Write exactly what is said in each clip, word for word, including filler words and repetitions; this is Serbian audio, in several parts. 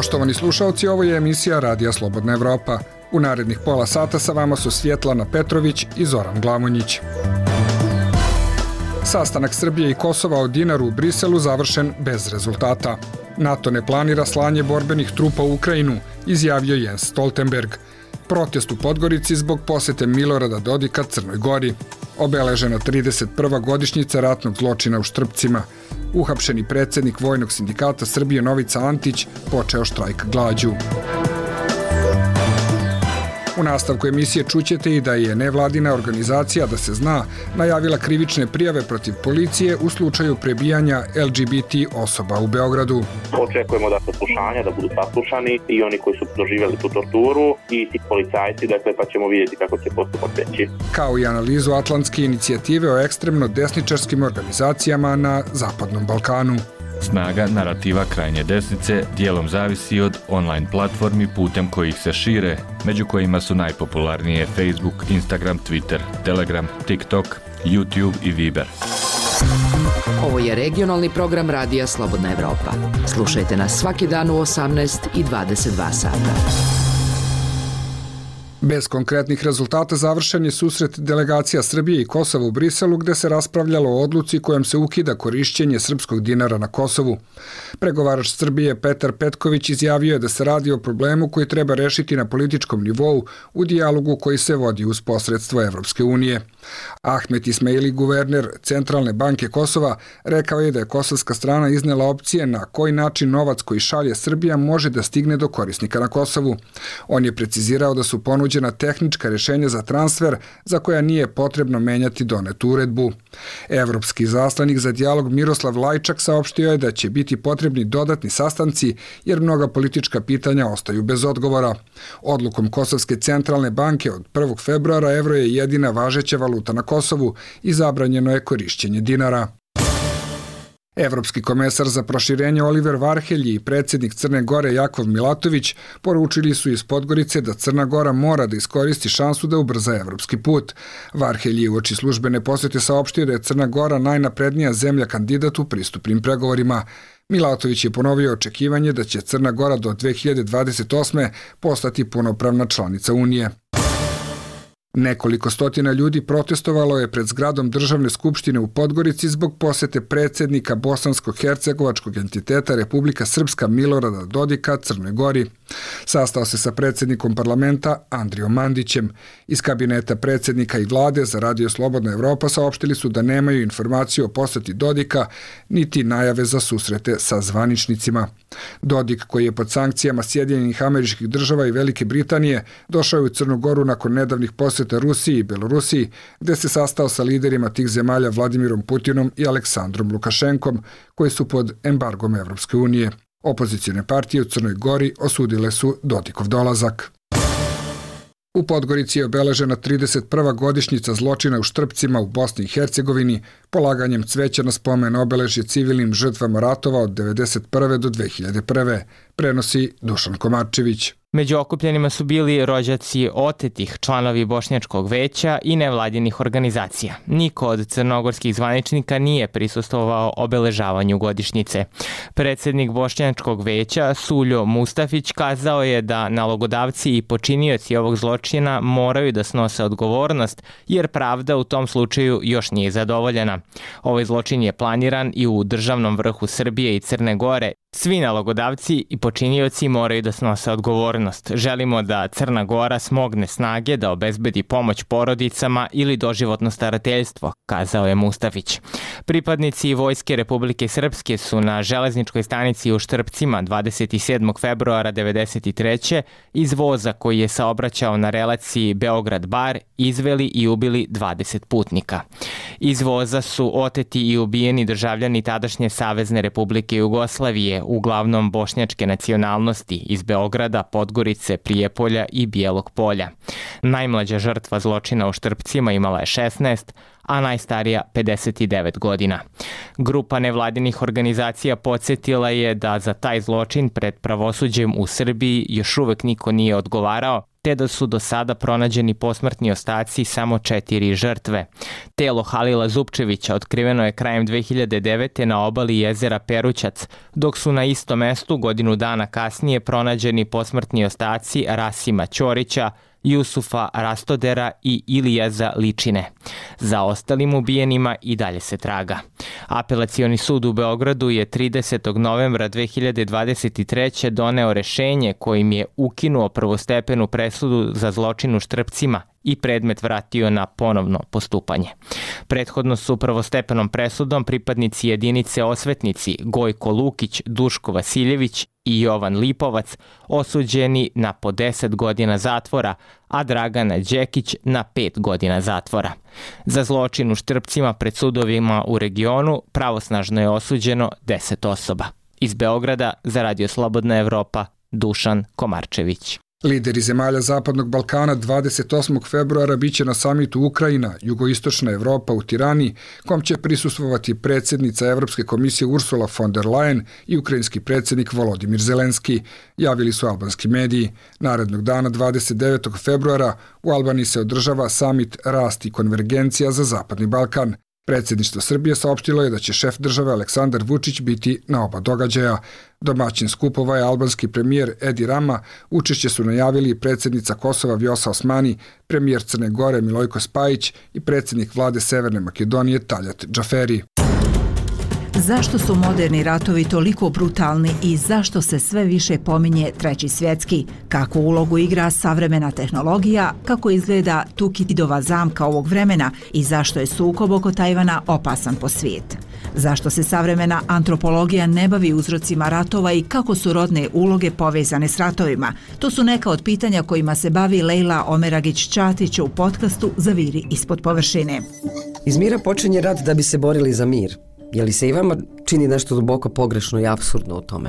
Poštovani slušalci, ovo je emisija Radija Slobodna Evropa. U narednih pola sata sa vama su Svjetlana Petrović i Zoran Glamonjić. Sastanak Srbije i Kosova o dinaru u Briselu završen bez rezultata. NATO ne planira slanje borbenih trupa u Ukrajinu, izjavio Jens Stoltenberg. Protest u Podgorici zbog posete Milorada Dodika Crnoj Gori. Obeležena trideset prva godišnjica ratnog zločina u Štrpcima. Uhapšeni predsjednik Vojnog sindikata Srbije Novica Antić počeo štrajk glađu. U nastavku emisije čućete i da je nevladina organizacija Da se zna najavila krivične prijave protiv policije u slučaju prebijanja L G B T osoba u Beogradu. Očekujemo da saslušanja, da budu saslušani i oni koji su doživjeli tu torturu i ti policajci, dakle pa ćemo vidjeti kako će postupak teći. Kao i analizu atlantske inicijative o ekstremno desničarskim organizacijama na Zapadnom Balkanu. Snaga narativa krajnje desnice dijelom zavisi od online platformi putem kojih se šire, među kojima su najpopularnije Facebook, Instagram, Twitter, Telegram, TikTok, YouTube i Viber. Ovo je regionalni program Radija Slobodna Evropa. Slušajte nas svaki dan u osamnaest i dvadeset dva sata. Bez konkretnih rezultata završen je susret delegacija Srbije i Kosova u Briselu, gde se raspravljalo o odluci kojom se ukida korišćenje srpskog dinara na Kosovu. Pregovarač Srbije Petar Petković izjavio je da se radi o problemu koji treba rešiti na političkom nivou u dijalogu koji se vodi uz posredstvo Evropske unije. Ahmet Ismaili, guverner Centralne banke Kosova, rekao je da je kosovska strana iznela opcije na koji način novac koji šalje Srbija može da stigne do korisnika na Kosovu. On je precizirao da su ponuđeni na tehnička rješenja za transfer za koja nije potrebno menjati donetu uredbu. Evropski zaslanik za dijalog Miroslav Lajčak saopštio je da će biti potrebni dodatni sastanci jer mnoga politička pitanja ostaju bez odgovora. Odlukom Kosovske centralne banke od prvog februara evro je jedina važeća valuta na Kosovu i zabranjeno je korišćenje dinara. Evropski komesar za proširenje Oliver Varhelji i predsjednik Crne Gore Jakov Milatović poručili su iz Podgorice da Crna Gora mora da iskoristi šansu da ubrza evropski put. Varhelji uoči službene posjete saopštio da je Crna Gora najnaprednija zemlja kandidat u pristupnim pregovorima. Milatović je ponovio očekivanje da će Crna Gora do dve hiljade dvadeset osme postati punopravna članica Unije. Nekoliko stotina ljudi protestovalo je pred zgradom Državne skupštine u Podgorici zbog posete predsjednika bosansko-hercegovačkog entiteta Republika Srpska Milorada Dodika Crnoj Gori. Sastao se sa predsjednikom parlamenta Andrijom Mandićem. Iz kabineta predsjednika i vlade za Radio Slobodna Evropa saopštili su da nemaju informaciju o poseti Dodika niti najave za susrete sa zvaničnicima. Dodik, koji je pod sankcijama Sjedinjenih Američkih Država i Velike Britanije, došao je u Crnu Goru nakon nedavnih posjeta Rusiji i Belorusiji, gde se sastao sa liderima tih zemalja Vladimirom Putinom i Aleksandrom Lukašenkom, koji su pod embargom Evropske unije. Opozicijne partije u Crnoj Gori osudile su Dodikov dolazak. U Podgorici je obeležena trideset prva godišnjica zločina u Štrpcima u Bosni i Hercegovini, polaganjem cveća na spomen obeležje civilnim žrtvama ratova od devedeset prve do dve hiljade prve. Prenosi Dušan Komarčević. Među okupljenima su bili rođaci otetih, članovi Bošnjačkog veća i nevladinih organizacija. Niko od crnogorskih zvaničnika nije prisustvovao obeležavanju godišnjice. Predsjednik Bošnjačkog veća, Suljo Mustafić, kazao je da nalogodavci i počinioci ovog zločina moraju da snose odgovornost, jer pravda u tom slučaju još nije zadovoljena. Ovaj zločin je planiran i u državnom vrhu Srbije i Crne Gore. Svi nalogodavci i počinioci moraju da snose odgovornost. Želimo da Crna Gora smogne snage da obezbedi pomoć porodicama ili doživotno starateljstvo, kazao je Mustafić. Pripadnici Vojske Republike Srpske su na železničkoj stanici u Štrpcima dvadeset sedmog februara devedeset treće iz voza koji je saobraćao na relaciji Beograd-Bar izveli i ubili dvadeset putnika. Iz voza su oteti i ubijeni državljani tadašnje Savezne Republike Jugoslavije, uglavnom bošnjačke nacionalnosti iz Beograda, Podgorice, Prijepolja i Bijelog Polja. Najmlađa žrtva zločina u Štrpcima imala je šesnaest, a najstarija pedeset devet godina. Grupa nevladinih organizacija podsjetila je da za taj zločin pred pravosuđem u Srbiji još uvek niko nije odgovarao, te da su do sada pronađeni posmrtni ostaci samo četiri žrtve. Telo Halila Zupčevića otkriveno je krajem dve hiljade devete. na obali jezera Perućac, dok su na istom mestu godinu dana kasnije pronađeni posmrtni ostaci Rasima Ćorića, Jusufa Rastodera i Ilijaza Ličine. Za ostalim ubijenima i dalje se traga. Apelacioni sud u Beogradu je tridesetog novembra dve hiljade dvadeset treće. doneo rešenje kojim je ukinuo prvostepenu presudu za zločin u Štrpcima i predmet vratio na ponovno postupanje. Prethodno su prvostepenom presudom pripadnici jedinice Osvetnici Gojko Lukić, Duško Vasiljević i Jovan Lipovac osuđeni na po deset godina zatvora, a Dragana Đekić na pet godina zatvora. Za zločin u Štrpcima pred sudovima u regionu pravosnažno je osuđeno deset osoba. Iz Beograda za Radio Slobodna Evropa, Dušan Komarčević. Lideri zemalja Zapadnog Balkana dvadeset osmog februara biće na samitu Ukrajina, Jugoistočna Evropa u Tirani, kom će prisustvovati predsjednica Evropske komisije Ursula von der Leyen i ukrajinski predsjednik Volodimir Zelenski, javili su albanski mediji. Narednog dana dvadeset devetog februara u Albaniji se održava samit Rast i konvergencija za Zapadni Balkan. Predsjedništvo Srbije saopštilo je da će šef države Aleksandar Vučić biti na oba događaja. Domaćin skupova je albanski premijer Edi Rama, učešće su najavili predsjednica Kosova Vjosa Osmani, premijer Crne Gore Milojko Spajić i predsjednik vlade Severne Makedonije Taljat Džaferi. Zašto su moderni ratovi toliko brutalni i zašto se sve više pominje Treći svjetski? Kakvu ulogu igra savremena tehnologija? Kako izgleda Tukididova zamka ovog vremena i zašto je sukob oko Tajvana opasan po svijet? Zašto se savremena antropologija ne bavi uzrocima ratova i kako su rodne uloge povezane s ratovima? To su neka od pitanja kojima se bavi Lejla Omeragić-Ćatić u podcastu Zaviri ispod površine. Iz mira počinje rat da bi se borili za mir. Je li se i vama čini nešto duboko pogrešno i apsurdno u tome?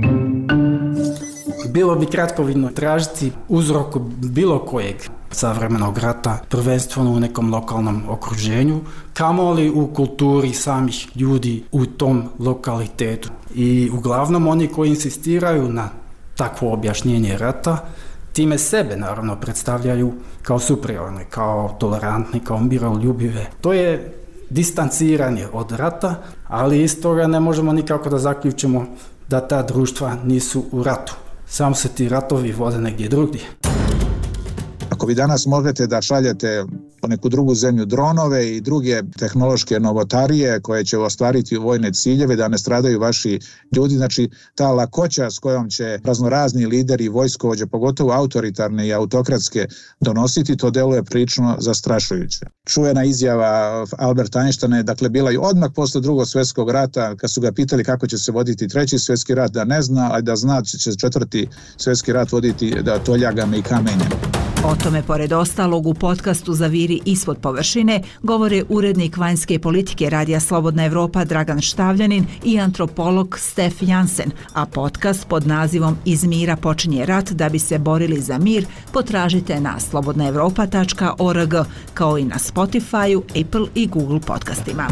Bilo bi kratkovidno tražiti uzrok bilo kojeg savremenog rata, prvenstveno u nekom lokalnom okruženju, kamoli u kulturi samih ljudi u tom lokalitetu. I uglavnom oni koji insistiraju na takvo objašnjenje rata, time sebe naravno predstavljaju kao superiorne, kao tolerantne, kao miroljubive. To je distanciranje od rata, ali iz toga ne možemo nikako da zaključimo da ta društva nisu u ratu. Samo se ti ratovi vode negdje drugdje. Ako vi danas možete da šaljete po neku drugu zemlju dronove i druge tehnološke novotarije koje će ostvariti vojne ciljeve da ne stradaju vaši ljudi, znači ta lakoća s kojom će raznorazni lideri i vojskovođe, pogotovo autoritarne i autokratske, donositi, to deluje prilično zastrašujuće. Čuvena izjava Alberta Einsteina je dakle bila i odmah posle drugog svjetskog rata, kad su ga pitali kako će se voditi treći svjetski rat, da ne zna, a da zna će četvrti svjetski rat voditi da toljagama i kamenjem. O tome, pored ostalog, u podcastu Zaviri ispod površine govore urednik vanjske politike Radija Slobodna Evropa Dragan Štavljanin i antropolog Stef Jansen, a podcast pod nazivom Iz mira počinje rat da bi se borili za mir potražite na slobodna evropa tačka org, kao i na Spotify-u, Apple i Google podcastima.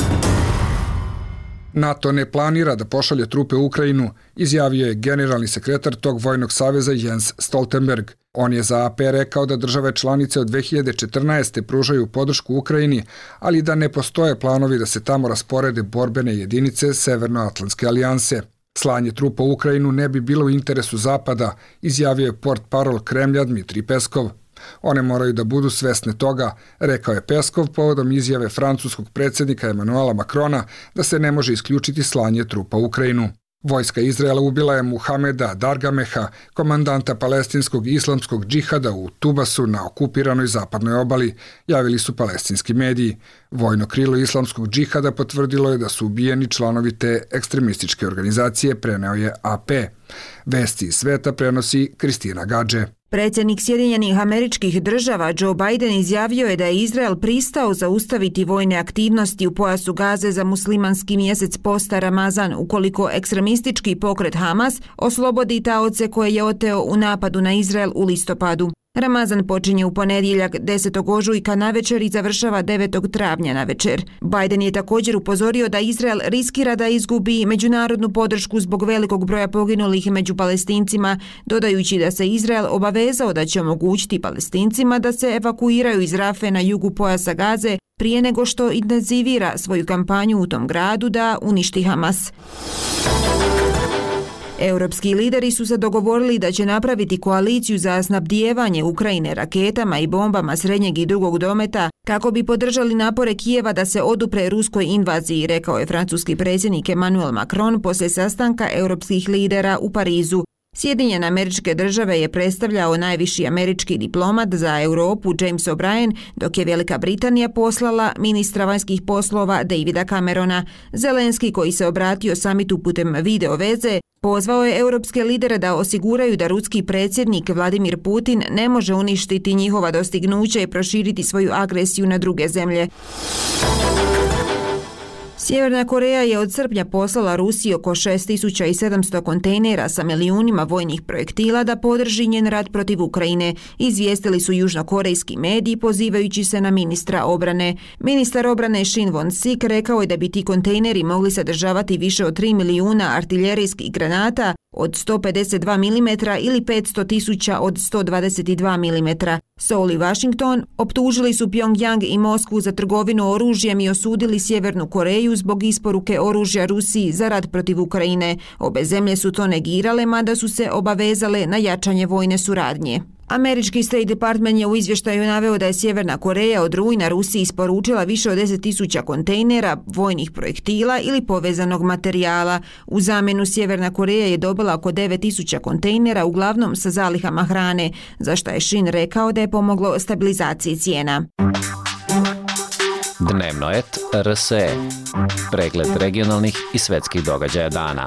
NATO ne planira da pošalje trupe u Ukrajinu, izjavio je generalni sekretar tog vojnog saveza Jens Stoltenberg. On je za A P rekao da države članice od dve hiljade četrnaeste. pružaju podršku Ukrajini, ali da ne postoje planovi da se tamo rasporede borbene jedinice Severnoatlantske alijanse. Slanje trupa u Ukrajinu ne bi bilo u interesu Zapada, izjavio je portparol Kremlja Dmitrij Peskov. One moraju da budu svesne toga, rekao je Peskov povodom izjave francuskog predsjednika Emanuela Macrona da se ne može isključiti slanje trupa u Ukrajinu. Vojska Izraela ubila je Muhameda Dargameha, komandanta palestinskog islamskog džihada u Tubasu na okupiranoj zapadnoj obali, javili su palestinski mediji. Vojno krilo islamskog džihada potvrdilo je da su ubijeni članovi te ekstremističke organizacije, preneo je A P. Vesti iz sveta prenosi Kristina Gadže. Predsjednik Sjedinjenih Američkih Država Joe Biden izjavio je da je Izrael pristao zaustaviti vojne aktivnosti u pojasu Gaze za muslimanski mjesec posta Ramazan ukoliko ekstremistički pokret Hamas oslobodi taoce koje je oteo u napadu na Izrael u listopadu. Ramazan počinje u ponedjeljak desetog ožujka navečer i završava devetog travnja navečer. Biden je također upozorio da Izrael riskira da izgubi međunarodnu podršku zbog velikog broja poginulih među Palestincima, dodajući da se Izrael obavezao da će omogućiti Palestincima da se evakuiraju iz Rafe na jugu pojasa Gaze prije nego što intenzivira svoju kampanju u tom gradu da uništi Hamas. Europski lideri su se dogovorili da će napraviti koaliciju za snabdijevanje Ukrajine raketama i bombama srednjeg i drugog dometa kako bi podržali napore Kijeva da se odupre ruskoj invaziji, rekao je francuski predsjednik Emmanuel Macron poslije sastanka europskih lidera u Parizu. Sjedinjene Američke Države je predstavljao najviši američki diplomat za Europu James O'Brien, dok je Velika Britanija poslala ministra vanjskih poslova Davida Camerona. Zelenski, koji se obratio samitu putem video veze, pozvao je europske lidere da osiguraju da ruski predsjednik Vladimir Putin ne može uništiti njihova dostignuća i proširiti svoju agresiju na druge zemlje. Sjeverna Koreja je od srpnja poslala Rusiji oko šest tisuća sedamsto kontejnera sa milijunima vojnih projektila da podrži njen rat protiv Ukrajine, izvijestili su južnokorejski mediji pozivajući se na ministra obrane. Ministar obrane Shin Won-sik rekao je da bi ti kontejneri mogli sadržavati više od tri milijuna artiljerijskih granata od sto pedeset dva milimetra ili petsto tisuća od sto dvadeset dva milimetra. Seul i Washington optužili su Pyongyang i Moskvu za trgovinu oružjem i osudili Sjevernu Koreju zbog isporuke oružja Rusiji za rat protiv Ukrajine. Obe zemlje su to negirale, mada su se obavezale na jačanje vojne suradnje. Američki State Department je u izvještaju naveo da je Sjeverna Koreja od rujna Rusiji isporučila više od deset tisuća kontejnera vojnih projektila ili povezanog materijala. U zamjenu Sjeverna Koreja je dobila oko devet tisuća kontejnera, uglavnom sa zalihama hrane, za što je Shin rekao da je pomoglo stabilizaciji cijena. Dnevnoet R S E. Pregled regionalnih i svetskih događaja dana.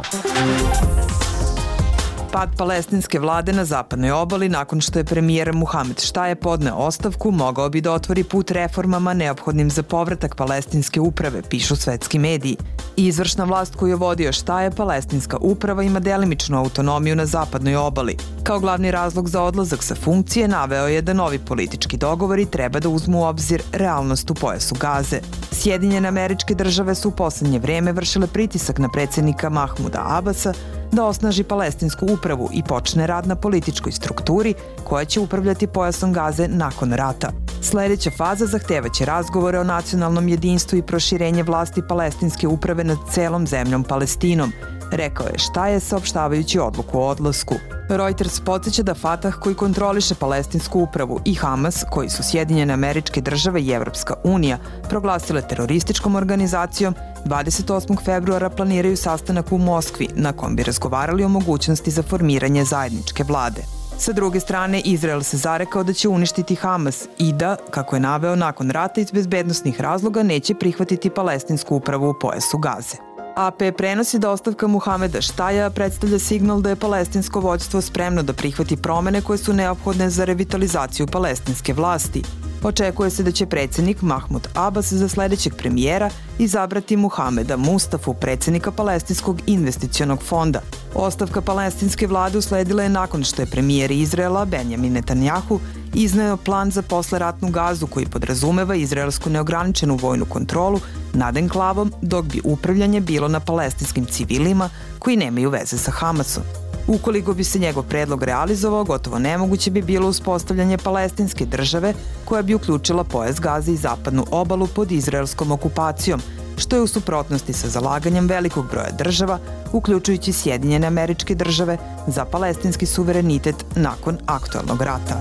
Pad palestinske vlade na zapadnoj obali nakon što je premijer Muhamed Štaje podneo ostavku mogao bi da otvori put reformama neophodnim za povratak palestinske uprave, pišu svetski mediji. Izvršna vlast koju je vodio Štaje, palestinska uprava, ima delimičnu autonomiju na zapadnoj obali. Kao glavni razlog za odlazak sa funkcije naveo je da novi politički dogovori treba da uzmu u obzir realnost u pojasu Gaze. Sjedinjene Američke Države su u poslednje vreme vršile pritisak na predsjednika Mahmuda Abasa da osnaži palestinsku upravu i počne rad na političkoj strukturi koja će upravljati pojasom Gaze nakon rata. Sljedeća faza zahtevaće razgovore o nacionalnom jedinstvu i proširenje vlasti palestinske uprave nad celom zemljom Palestinom, rekao je Štaje saopštavajući odluku o odlasku. Reuters podsjeća da Fatah, koji kontroliše palestinsku upravu, i Hamas, koji su Sjedinjene Američke Države i Evropska unija proglasile terorističkom organizacijom, dvadeset osmog februara planiraju sastanak u Moskvi na kom bi razgovarali o mogućnosti za formiranje zajedničke vlade. Sa druge strane, Izrael se zarekao da će uništiti Hamas i da, kako je naveo, nakon rata iz bezbednosnih razloga neće prihvatiti palestinsku upravu u pojasu Gaze. A P prenosi da ostavka Muhameda Štaja predstavlja signal da je palestinsko vođstvo spremno da prihvati promene koje su neophodne za revitalizaciju palestinske vlasti. Očekuje se da će predsjednik Mahmud Abbas za sljedećeg premijera izabrati Muhameda Mustafu, predsjednika Palestinskog investicionog fonda. Ostavka palestinske vlade usledila je nakon što je premijer Izraela Benjamin Netanjahu izneo plan za posleratnu Gazu koji podrazumeva izraelsku neograničenu vojnu kontrolu nad enklavom, dok bi upravljanje bilo na palestinskim civilima koji nemaju veze sa Hamasom. Ukoliko bi se njegov predlog realizovao, gotovo nemoguće bi bilo uspostavljanje palestinske države koja bi uključila pojas Gaze i zapadnu obalu pod izraelskom okupacijom, što je u suprotnosti sa zalaganjem velikog broja država, uključujući Sjedinjene Američke Države, za palestinski suverenitet nakon aktualnog rata.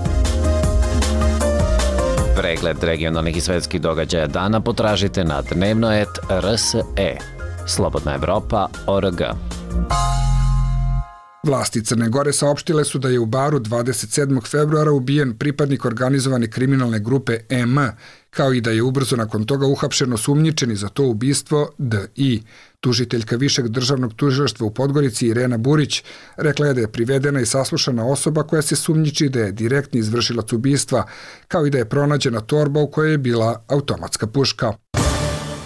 Pregled regionalnih i svetskih događaja dana potražite na dnevnoet R S E. Slobodna Evropa O R G. Vlasti Crne Gore saopštile su da je u Baru dvadeset sedmog februara ubijen pripadnik organizovane kriminalne grupe M, kao i da je ubrzo nakon toga uhapšeno sumnjičeni za to ubistvo D I. Tužiteljka Višeg državnog tužilaštva u Podgorici Irena Burić rekla je da je privedena i saslušana osoba koja se sumnjiči da je direktni izvršilac ubistva, kao i da je pronađena torba u kojoj je bila automatska puška.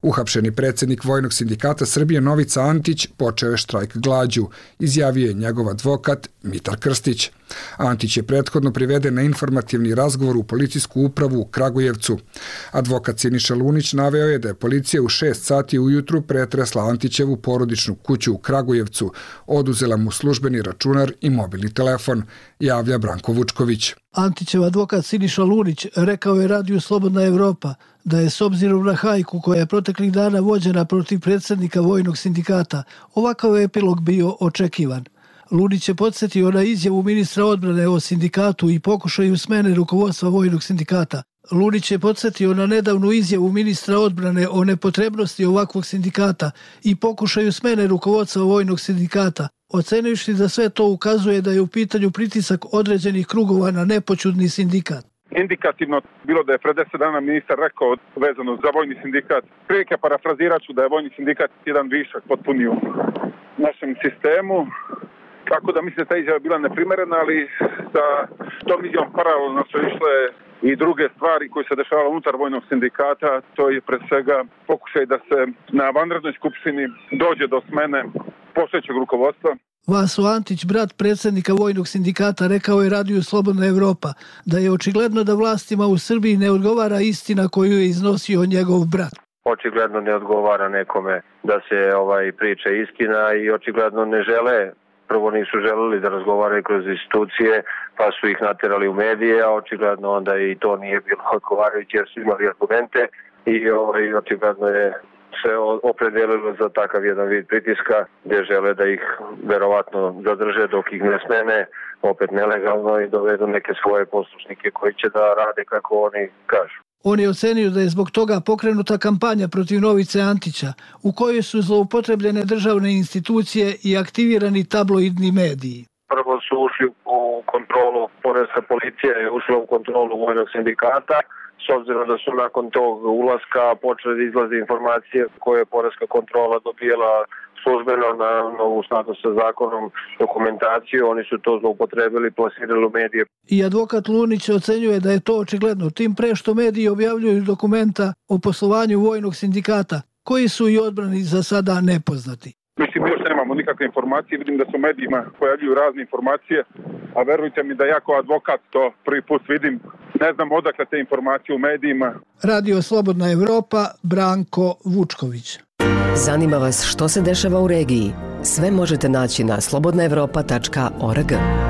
Uhapšeni predsjednik Vojnog sindikata Srbije Novica Antić počeo je štrajk glađu, izjavio je njegov advokat Mitar Krstić. Antić je prethodno priveden na informativni razgovor u policijsku upravu u Kragujevcu. Advokat Siniša Lunić naveo je da je policija u šest sati ujutru pretresla Antićevu porodičnu kuću u Kragujevcu, oduzela mu službeni računar i mobilni telefon, javlja Branko Vučković. Antićev advokat Siniša Lunić rekao je radiju Slobodna Evropa da je s obzirom na hajku koja je proteklih dana vođena protiv predsjednika Vojnog sindikata, ovakav epilog bio očekivan. Lunić je podsjetio na izjavu ministra odbrane o sindikatu i pokušaju smene rukovodstva Vojnog sindikata. Lunić je podsjetio na nedavnu izjavu ministra odbrane o nepotrebnosti ovakvog sindikata i pokušaju smene rukovodstva Vojnog sindikata, ocenivši da sve to ukazuje da je u pitanju pritisak određenih krugova na nepoćudni sindikat. Indikativno bilo da je pred deset dana ministar rekao vezano za Vojni sindikat. Prilike parafrazirat ću da je Vojni sindikat jedan višak potpunio našem sistemu. Tako da mislim da ta izjava bila neprimerena, ali sa tom izjavom paralelno su išle i druge stvari koje se dešavale unutar Vojnog sindikata. To je pre svega pokušaj da se na vanrednoj skupštini dođe do smene postojećeg rukovodstva. Vaso Antić, brat predsjednika Vojnog sindikata, rekao je radiju Slobodna Evropa da je očigledno da vlastima u Srbiji ne odgovara istina koju je iznosio njegov brat. Očigledno ne odgovara nekome da se ovaj priča istina i očigledno ne žele, prvo nisu želeli da razgovaraju kroz institucije, pa su ih naterali u medije, a očigledno onda i to nije bilo odgovarajuće jer su imali argumente i ovaj, očigledno je se opredelilo za takav jedan vid pritiska gdje žele da ih verovatno zadrže dok ih ne smene, opet nelegalno i dovedu neke svoje poslušnike koji će da rade kako oni kažu. On je ocenio da je zbog toga pokrenuta kampanja protiv Novice Antića, u kojoj su zloupotrebljene državne institucije i aktivirani tabloidni mediji. Prvo su ušli u kontrolu, poreska policija je ušla u kontrolu Vojnog sindikata, s obzirom da su nakon tog ulaska počeli da izlaze informacije koje je poreska kontrola dobijela službeno na novu skladu sa zakonom dokumentaciju, oni su to zloupotrebili, plasirali u medije. I advokat Lunić ocenjuje da je to očigledno, tim pre što mediji objavljuju dokumenta o poslovanju Vojnog sindikata, koji su i odbrani za sada nepoznati. Mislim, još nemamo nikakve informacije, vidim da su medijima pojavljuju razne informacije, a verujte mi da ja kao advokat to prvi put vidim, ne znam odakle te informacije u medijima. Radio Slobodna Evropa, Branko Vučković. Zanima vas što se dešava u regiji? Sve možete naći na slobodna evropa tačka org.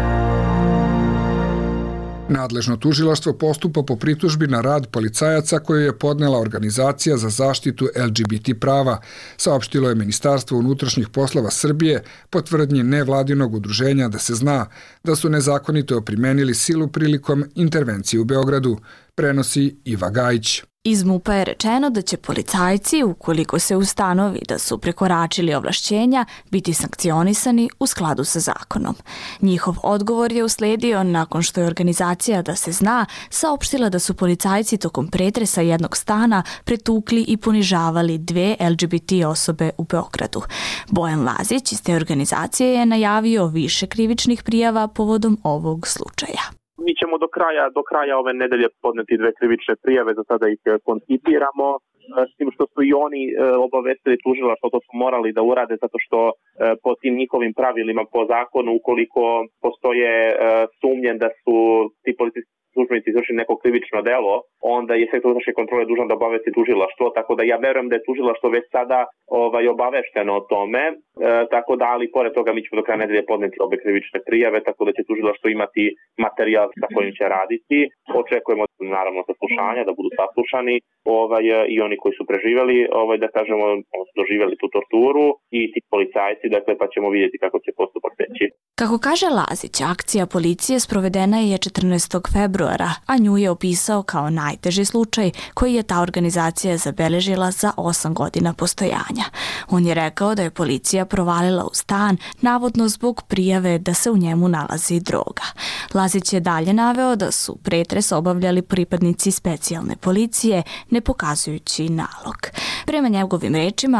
Nadležno tužilaštvo postupa po pritužbi na rad policajaca koju je podnela Organizacija za zaštitu L G B T prava, saopštilo je Ministarstvo unutrašnjih poslova Srbije po tvrdnji nevladinog udruženja da se zna da su nezakonito primenili silu prilikom intervencije u Beogradu, prenosi Iva Gajić. Iz MUP-a je rečeno da će policajci, ukoliko se ustanovi da su prekoračili ovlašćenja, biti sankcionisani u skladu sa zakonom. Njihov odgovor je usledio nakon što je Organizacija da se zna saopštila da su policajci tokom pretresa jednog stana pretukli i ponižavali dve L G B T osobe u Beogradu. Bojan Lazić iz te organizacije je najavio više krivičnih prijava povodom ovog slučaja. Mi ćemo do kraja, do kraja ove nedelje podneti dve krivične prijave, za sada ih koncipiramo, s tim što su i oni obavestili tužilaštvo, to su morali da urade zato što po tim njihovim pravilima, po zakonu, ukoliko postoje sumnje da su ti policijski službenici izvršili neko krivično delo, onda je sektor unutrašnje kontrole dužan da obavesti tužilaštvo, tako da ja verujem da je tužilaštvo već sada ovaj, obavešteno o tome, e, tako da, ali pored toga mi ćemo do kraja nedelje podneti obe krivične prijave, tako da će tužilaštvo imati materijal sa kojim će raditi. Očekujemo naravno saslušanja, da budu saslušani ovaj, i oni koji su preživeli, ovaj, da kažemo, doživjeli tu torturu i ti policajci, dakle, pa ćemo vidjeti kako će postupak teći. Kako kaže Lazić, akcija policije sprovedena je četrnaestog februara, a nju je opisao kao najteži slučaj koji je ta organizacija zabeležila za osam godina postojanja. On je rekao da je policija provalila u stan, navodno zbog prijave da se u njemu nalazi droga. Lazić je dalje naveo da su pretres obavljali pripadnici specijalne policije, ne pokazujući nalog. Prema njegovim rečima,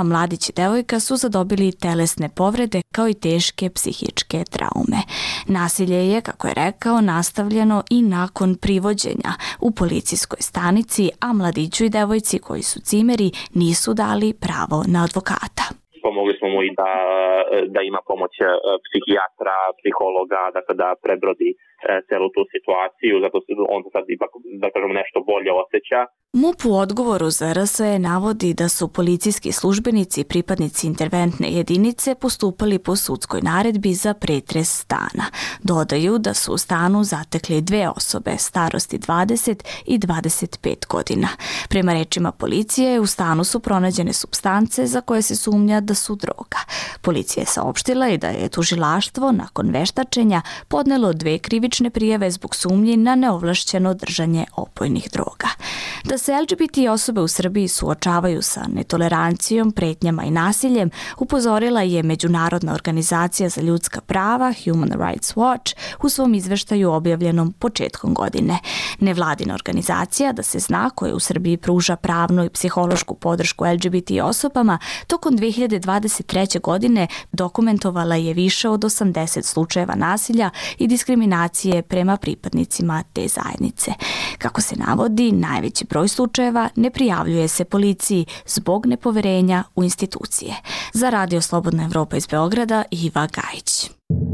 mladić i devojka su zadobili telesne povrede kao i teške psihičke traume. Nasilje je, kako je rekao, nastavljeno i nakon privođenja u policijskoj stanici, a mladiću i devojci koji su cimeri nisu dali pravo na advokata. Pomogli smo mu i da, da ima pomoć psihijatra, psihologa, dakle da prebrodi celu tu situaciju, zato se on sad ipak, da kažem, nešto bolje osjeća. M U P u odgovoru za R S E navodi da su policijski službenici i pripadnici interventne jedinice postupali po sudskoj naredbi za pretres stana. Dodaju da su u stanu zatekli dve osobe starosti dvadeset i dvadeset pet godina. Prema rečima policije, u stanu su pronađene supstance za koje se sumnja da su droga. Policija je saopštila i da je tužilaštvo nakon veštačenja podnelo dve krivične prijave zbog sumnji na neovlašćeno držanje opojnih droga. Da se L G B T osobe u Srbiji suočavaju sa netolerancijom, pretnjama i nasiljem, upozorila je Međunarodna organizacija za ljudska prava Human Rights Watch u svom izveštaju objavljenom početkom godine. Nevladina organizacija, da se zna, koja u Srbiji pruža pravnu i psihološku podršku L G B T osobama, tokom dve hiljade dvadeset treće. godine dokumentovala je više od osamdeset slučajeva nasilja i diskriminacije prema pripadnicima te zajednice. Kako se navodi, najveći broj slučajeva ne prijavljuje se policiji zbog nepoverenja u institucije. Za Radio Slobodna Evropa iz Beograda, Iva Gajić.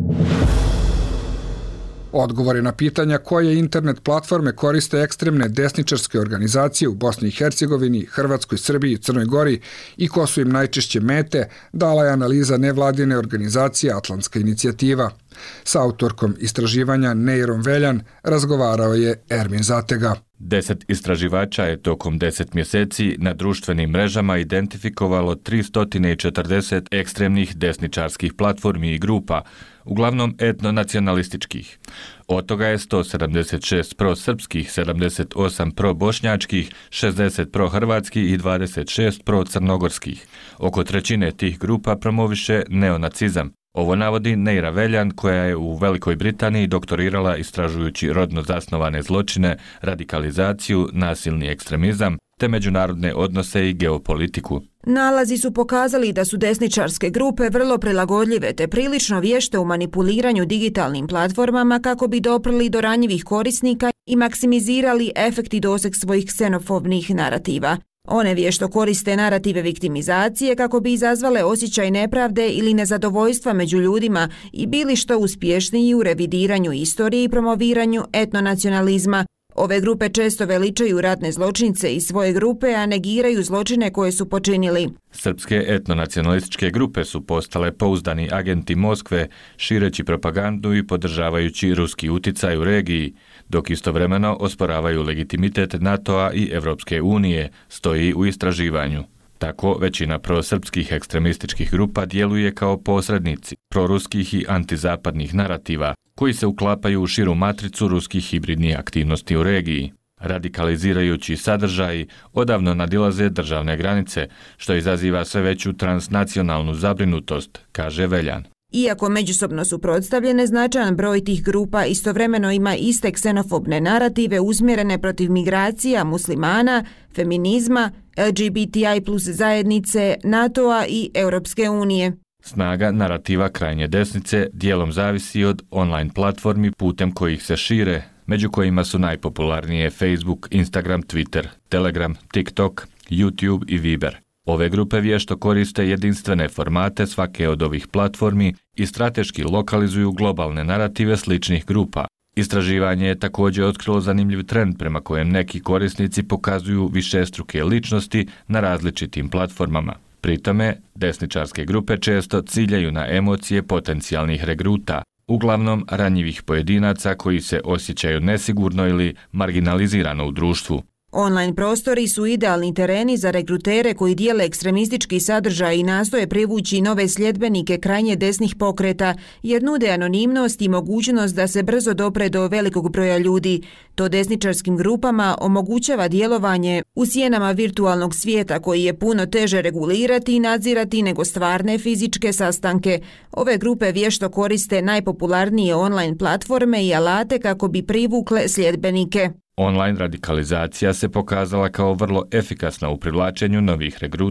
Odgovori na pitanja koje internet platforme koriste ekstremne desničarske organizacije u Bosni i Hercegovini, Hrvatskoj, Srbiji, Crnoj Gori i ko su im najčešće mete, dala je analiza nevladine organizacije Atlantska inicijativa. Sa autorkom istraživanja Neirom Veljan razgovarao je Ermin Zatega. Deset istraživača je tokom deset mjeseci na društvenim mrežama identifikovalo tristo četrdeset ekstremnih desničarskih platformi i grupa, uglavnom etnonacionalističkih. Od toga je sto sedamdeset šest prosrpskih, sedamdeset osam probošnjačkih, šezdeset prohrvatskih i dvadeset šest procrnogorskih. Oko trećine tih grupa promoviše neonacizam. Ovo navodi Neira Veljan, koja je u Velikoj Britaniji doktorirala istražujući rodno zasnovane zločine, radikalizaciju, nasilni ekstremizam te međunarodne odnose i geopolitiku. Nalazi su pokazali da su desničarske grupe vrlo prilagodljive te prilično vješte u manipuliranju digitalnim platformama kako bi doprli do ranjivih korisnika i maksimizirali efekt i doseg svojih ksenofobnih narativa. One vješto koriste narative viktimizacije kako bi izazvale osjećaj nepravde ili nezadovoljstva među ljudima i bili što uspješniji u revidiranju istorije i promoviranju etnonacionalizma. Ove grupe često veličaju ratne zločince iz svoje grupe, a negiraju zločine koje su počinili. Srpske etnonacionalističke grupe su postale pouzdani agenti Moskve, šireći propagandu i podržavajući ruski uticaj u regiji, dok istovremeno osporavaju legitimitet NATO-a i Evropske unije, stoji u istraživanju. Tako, većina prosrpskih ekstremističkih grupa djeluje kao posrednici proruskih i antizapadnih narativa, koji se uklapaju u širu matricu ruskih hibridnih aktivnosti u regiji. Radikalizirajući sadržaji odavno nadilaze državne granice, što izaziva sve veću transnacionalnu zabrinutost, kaže Veljan. Iako međusobno suprotstavljene, značajan broj tih grupa istovremeno ima iste ksenofobne narative usmjerene protiv migracija, muslimana, feminizma, L G B T I plus zajednice, NATO-a i Europske unije. Snaga narativa krajnje desnice dijelom zavisi od online platformi putem kojih se šire, među kojima su najpopularnije Facebook, Instagram, Twitter, Telegram, TikTok, YouTube i Viber. Ove grupe vješto koriste jedinstvene formate svake od ovih platformi i strateški lokalizuju globalne narative sličnih grupa. Istraživanje je također otkrilo zanimljiv trend prema kojem neki korisnici pokazuju višestruke ličnosti na različitim platformama. Pri tome, desničarske grupe često ciljaju na emocije potencijalnih regruta, uglavnom ranjivih pojedinaca koji se osjećaju nesigurno ili marginalizirano u društvu. Online prostori su idealni tereni za regrutere koji dijele ekstremistički sadržaj i nastoje privući nove sljedbenike krajnje desnih pokreta, jer nude anonimnost i mogućnost da se brzo dopre do velikog broja ljudi. To desničarskim grupama omogućava djelovanje u sjenama virtualnog svijeta koji je puno teže regulirati i nadzirati nego stvarne fizičke sastanke. Ove grupe vješto koriste najpopularnije online platforme i alate kako bi privukle sljedbenike. Online radikalizacija se pokazala kao vrlo efikasna u privlačenju novih regruta.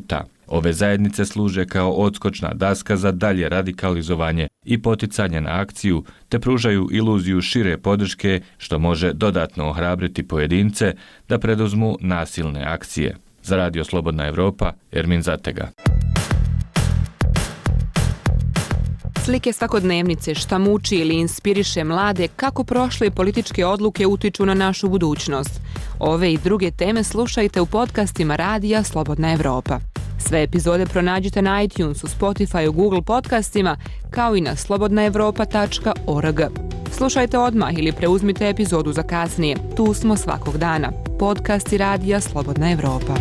Ove zajednice služe kao odskočna daska za dalje radikalizovanje i poticanje na akciju, te pružaju iluziju šire podrške što može dodatno ohrabriti pojedince da preduzmu nasilne akcije. Za Radio Slobodna Evropa, Ermin Zatega. Slike svakodnevnice, šta muči ili inspiriše mlade, kako prošle političke odluke utiču na našu budućnost. Ove i druge teme slušajte u podcastima Radija Slobodna Evropa. Sve epizode pronađite na iTunesu, Spotifyu, Google podcastima, kao i na slobodna evropa tačka org. Slušajte odmah ili preuzmite epizodu za kasnije. Tu smo svakog dana. Podcasti Radija Slobodna Evropa.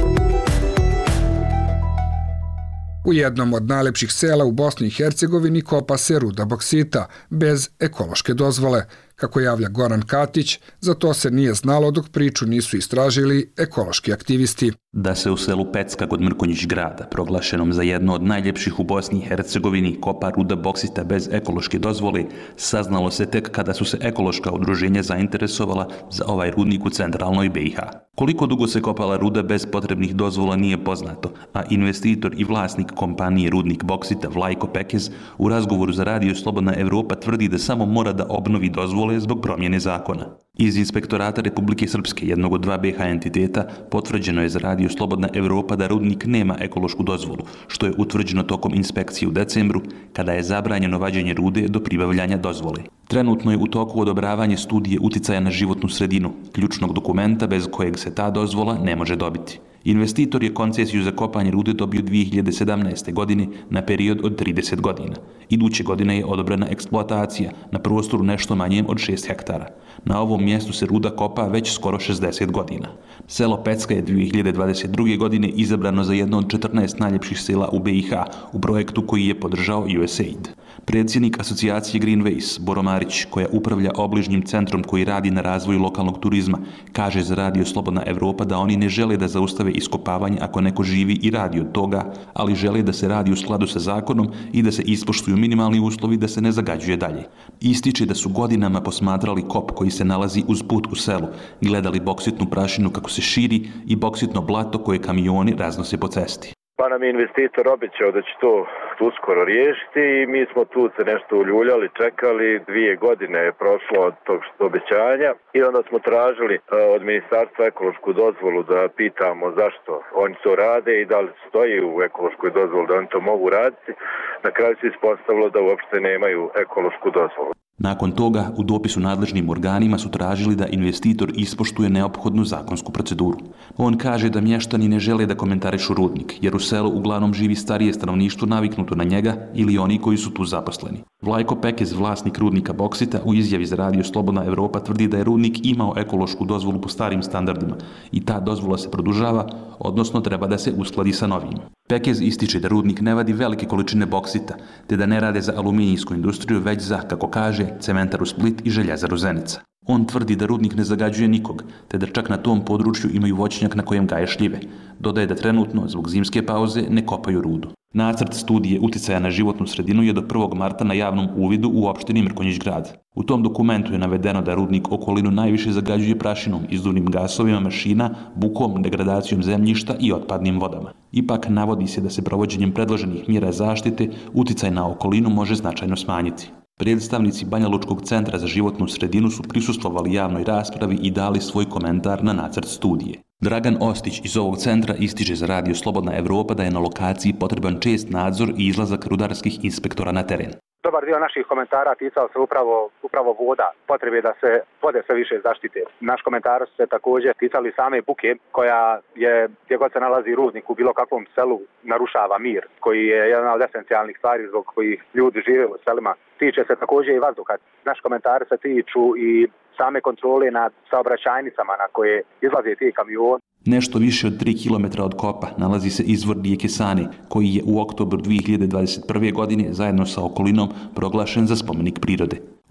U jednom od najlepših sela u Bosni i Hercegovini kopa se ruda boksita bez ekološke dozvole. Kako javlja Goran Katić, za to se nije znalo dok priču nisu istražili ekološki aktivisti. Da se u selu Pecka kod Mrkonjić grada, proglašenom za jedno od najljepših u Bosni i Hercegovini, kopa ruda boksita bez ekološke dozvole, saznalo se tek kada su se ekološka udruženja zainteresovala za ovaj rudnik u centralnoj B i H. Koliko dugo se kopala ruda bez potrebnih dozvola nije poznato, a investitor i vlasnik kompanije Rudnik boksita Vlajko Pekez u razgovoru za Radio Slobodna Evropa tvrdi da samo mora da obnovi dozvole zbog promjene zakona. Iz Inspektorata Republike Srpske, jednog od dva B i H entiteta, potvrđeno je za Radio Slobodna Evropa da rudnik nema ekološku dozvolu, što je utvrđeno tokom inspekcije u decembru, kada je zabranjeno vađenje rude do pribavljanja dozvole. Trenutno je u toku odobravanje studije uticaja na životnu sredinu, ključnog dokumenta bez kojeg se ta dozvola ne može dobiti. Investitor je koncesiju za kopanje rude dobio dvije hiljade sedamnaeste. godine na period od trideset godina. Iduće godine je odobrena eksploatacija na prostoru nešto manjem od šest hektara. Na ovom mjestu se ruda kopa već skoro šezdeset godina. Selo Pecka je dvije hiljade dvadeset druge. godine izabrano za jedno od četrnaest najljepših sela u B i H u projektu koji je podržao U S A I D. Predsjednik asocijacije Greenways, Boro Marić, koja upravlja obližnjim centrom koji radi na razvoju lokalnog turizma, kaže za Radio Slobodna Evropa da oni ne žele da zaustave iskopavanje ako neko živi i radi od toga, ali žele da se radi u skladu sa zakonom i da se ispoštuju minimalni uslovi da se ne zagađuje dalje. Ističe da su godinama posmatrali kop koji se nalazi uz put u selu, gledali boksitnu prašinu kako se širi i boksitno blato koje kamioni raznose po cesti. Pa nam je investitor obećao da će to uskoro riješiti i mi smo tu se nešto uljuljali, čekali, dvije godine je prošlo od tog obećanja i onda smo tražili od ministarstva ekološku dozvolu da pitamo zašto oni to rade i da li stoji u ekološkoj dozvoli da oni to mogu raditi. Na kraju se ispostavilo da uopšte nemaju ekološku dozvolu. Nakon toga, u dopisu nadležnim organima su tražili da investitor ispoštuje neophodnu zakonsku proceduru. On kaže da mještani ne žele da komentarišu rudnik, jer u selu uglavnom živi starije stanovništvo naviknuto na njega ili oni koji su tu zaposleni. Vlajko Pekez, vlasnik rudnika boksita, u izjavi za Radio Slobodna Evropa tvrdi da je rudnik imao ekološku dozvolu po starim standardima i ta dozvola se produžava, odnosno treba da se uskladi sa novim. Pekez ističe da rudnik ne vadi velike količine boksita, te da ne rade za aluminijsku industriju, već za, kako kaže, Cementaru Split i Željezaru Zenica. On tvrdi da rudnik ne zagađuje nikog, te da čak na tom području imaju voćnjak na kojem gaje šljive. Dodaje da trenutno, zbog zimske pauze, ne kopaju rudu. Nacrt studije uticaja na životnu sredinu je do prvog marta na javnom uvidu u opštini Mrkonjić grad. U tom dokumentu je navedeno da rudnik okolinu najviše zagađuje prašinom, izduvnim gasovima mašina, bukom, degradacijom zemljišta i otpadnim vodama. Ipak navodi se da se provođenjem predloženih mjera zaštite uticaj na okolinu može značajno smanjiti. Predstavnici Banja Lučkog centra za životnu sredinu su prisustvovali javnoj raspravi i dali svoj komentar na nacrt studije. Dragan Ostić iz ovog centra ističe za Radio Slobodna Evropa da je na lokaciji potreban čest nadzor i izlazak rudarskih inspektora na teren. Dobar dio naših komentara ticao se upravo, upravo voda, potrebe da se vode sve više zaštite. Naš komentar se također ticali same buke koja je, gdje god se nalazi rudnik u bilo kakvom selu, narušava mir, koji je jedna od esencijalnih stvari zbog kojih ljudi žive u selima. Tiče se također i vazduha. Naš komentar se tiču i same kontrole nad saobraćajnicama na koje izlaze ti kamioni. Nešto više od tri kilometra od kopa nalazi se izvor rijeke Sane, koji je u oktobru dvije hiljade dvadeset prve. godine zajedno sa okolinom proglašen za spomenik prirode.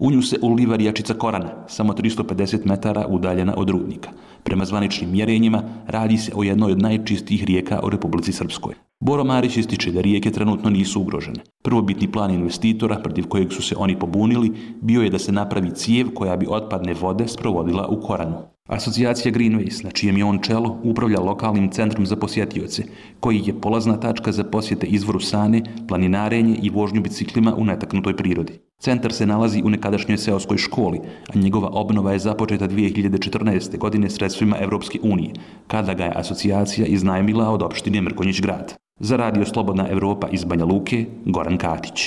U nju se uliva riječica Korana, samo tristo pedeset metara udaljena od rudnika. Prema zvaničnim mjerenjima radi se o jednoj od najčistijih rijeka u Republici Srpskoj. Boro Marić ističe da rijeke trenutno nisu ugrožene. Prvobitni plan investitora, protiv kojeg su se oni pobunili, bio je da se napravi cijev koja bi otpadne vode sprovodila u Koranu. Asocijacija Greenways, na čijem je on čelo, upravlja lokalnim centrom za posjetioce, koji je polazna tačka za posjete izvoru Sane, planinarenje i vožnju biciklima u netaknutoj prirodi. Centar se nalazi u nekadašnjoj seoskoj školi, a njegova obnova je započeta dvije hiljade četrnaeste. godine sredstvima Evropske unije, kada ga je asocijacija iznajmila od opštine Mrkonjić Grad. Za Radio Slobodna Evropa iz Banja Luke, Goran Katić.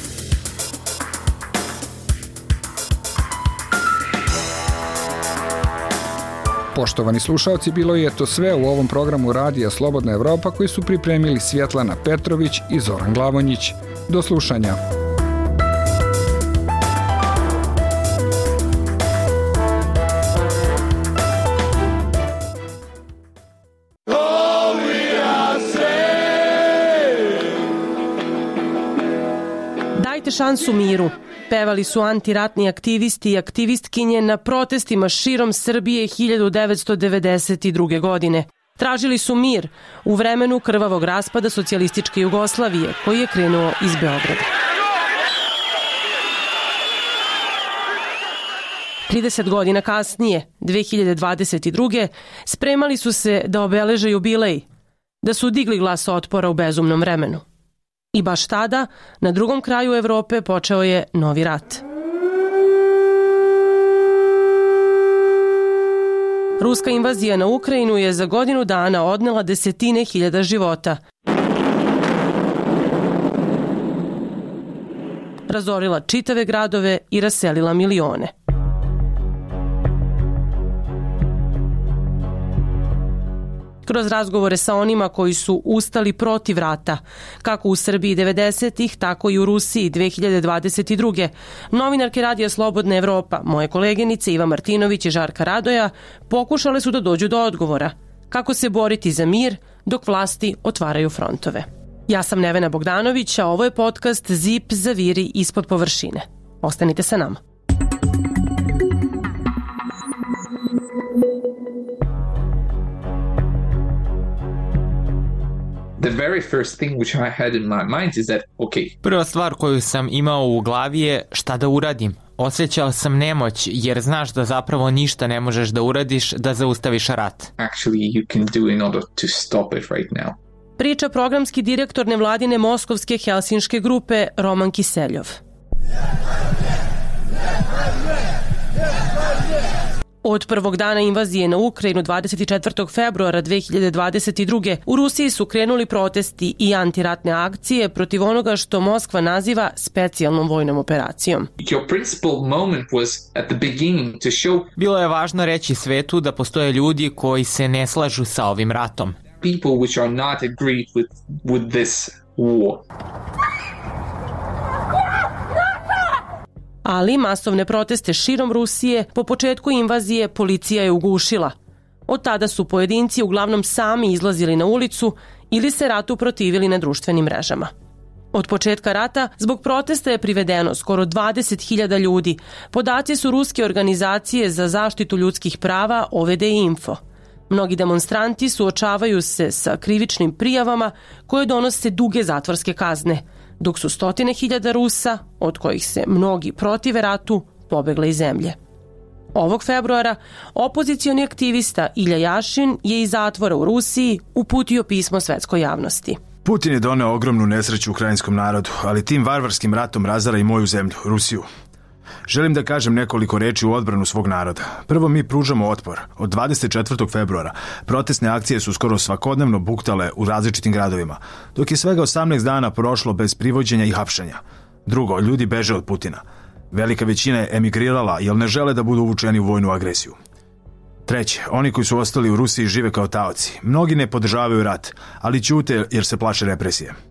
Poštovani slušalci, bilo je to sve u ovom programu Radija Slobodna Evropa koji su pripremili Svjetlana Petrović i Zoran Glavonjić. Do slušanja. Dajte šansu miru. Pevali su antiratni aktivisti i aktivistkinje na protestima širom Srbije hiljadu devetsto devedeset druge. godine. Tražili su mir u vremenu krvavog raspada socijalističke Jugoslavije koji je krenuo iz Beograda. trideset godina kasnije, dve hiljade dvadeset druge. spremali su se da obeleže jubilej, da su digli glas otpora u bezumnom vremenu. I baš tada, na drugom kraju Evrope počeo je novi rat. Ruska invazija na Ukrajinu je za godinu dana odnela desetine hiljada života. Razorila čitave gradove i raselila milione. Kroz razgovore sa onima koji su ustali protiv rata, kako u Srbiji devedesetih, tako i u Rusiji dve hiljade dvadeset druge. Novinarke Radija Slobodna Evropa, moje koleginice Iva Martinović i Žarka Radoja, pokušale su da dođu do odgovora. Kako se boriti za mir dok vlasti otvaraju frontove. Ja sam Nevena Bogdanović, a ovo je podcast Zip zaviri ispod površine. Ostanite sa nama. The very first thing which I had in my mind is that, okay. Prva stvar koju sam imao u glavi je šta da uradim. Osjećao sam nemoć jer znaš da zapravo ništa ne možeš da uradiš da zaustaviš rat. Actually you can do in order to stop it right now. Priča programski direktor nevladine moskovske helsinške grupe Roman Kiseljov. Od prvog dana invazije na Ukrajinu dvadeset četvrtog februara dve hiljade dvadeset druge. u Rusiji su krenuli protesti i antiratne akcije protiv onoga što Moskva naziva specijalnom vojnom operacijom. Your principal moment was at the beginning to show... Bilo je važno reći svetu da postoje ljudi koji se ne slažu sa ovim ratom. People which are not agreed with, with this war. Ali masovne proteste širom Rusije po početku invazije policija je ugušila. Od tada su pojedinci uglavnom sami izlazili na ulicu ili se ratu protivili na društvenim mrežama. Od početka rata zbog protesta je privedeno skoro dvadeset hiljada ljudi. Podaci su ruske organizacije za zaštitu ljudskih prava O V D Info. Mnogi demonstranti suočavaju se sa krivičnim prijavama koje donose duge zatvorske kazne, dok su stotine hiljada Rusa, od kojih se mnogi protive ratu, pobegle iz zemlje. Ovog februara opozicioni aktivista Ilja Jašin je iz zatvora u Rusiji uputio pismo svetskoj javnosti. Putin je doneo ogromnu nesreću ukrajinskom narodu, ali tim varvarskim ratom razara i moju zemlju, Rusiju. Želim da kažem nekoliko reči u odbranu svog naroda. Prvo, mi pružamo otpor. Od dvadeset četvrtog februara protestne akcije su skoro svakodnevno buktale u različitim gradovima, dok je svega osamnaest dana prošlo bez privođenja i hapšenja. Drugo, ljudi beže od Putina. Velika većina je emigrirala jer ne žele da budu uvučeni u vojnu agresiju. Treće, oni koji su ostali u Rusiji žive kao taoci. Mnogi ne podržavaju rat, ali ćute jer se plaše represije.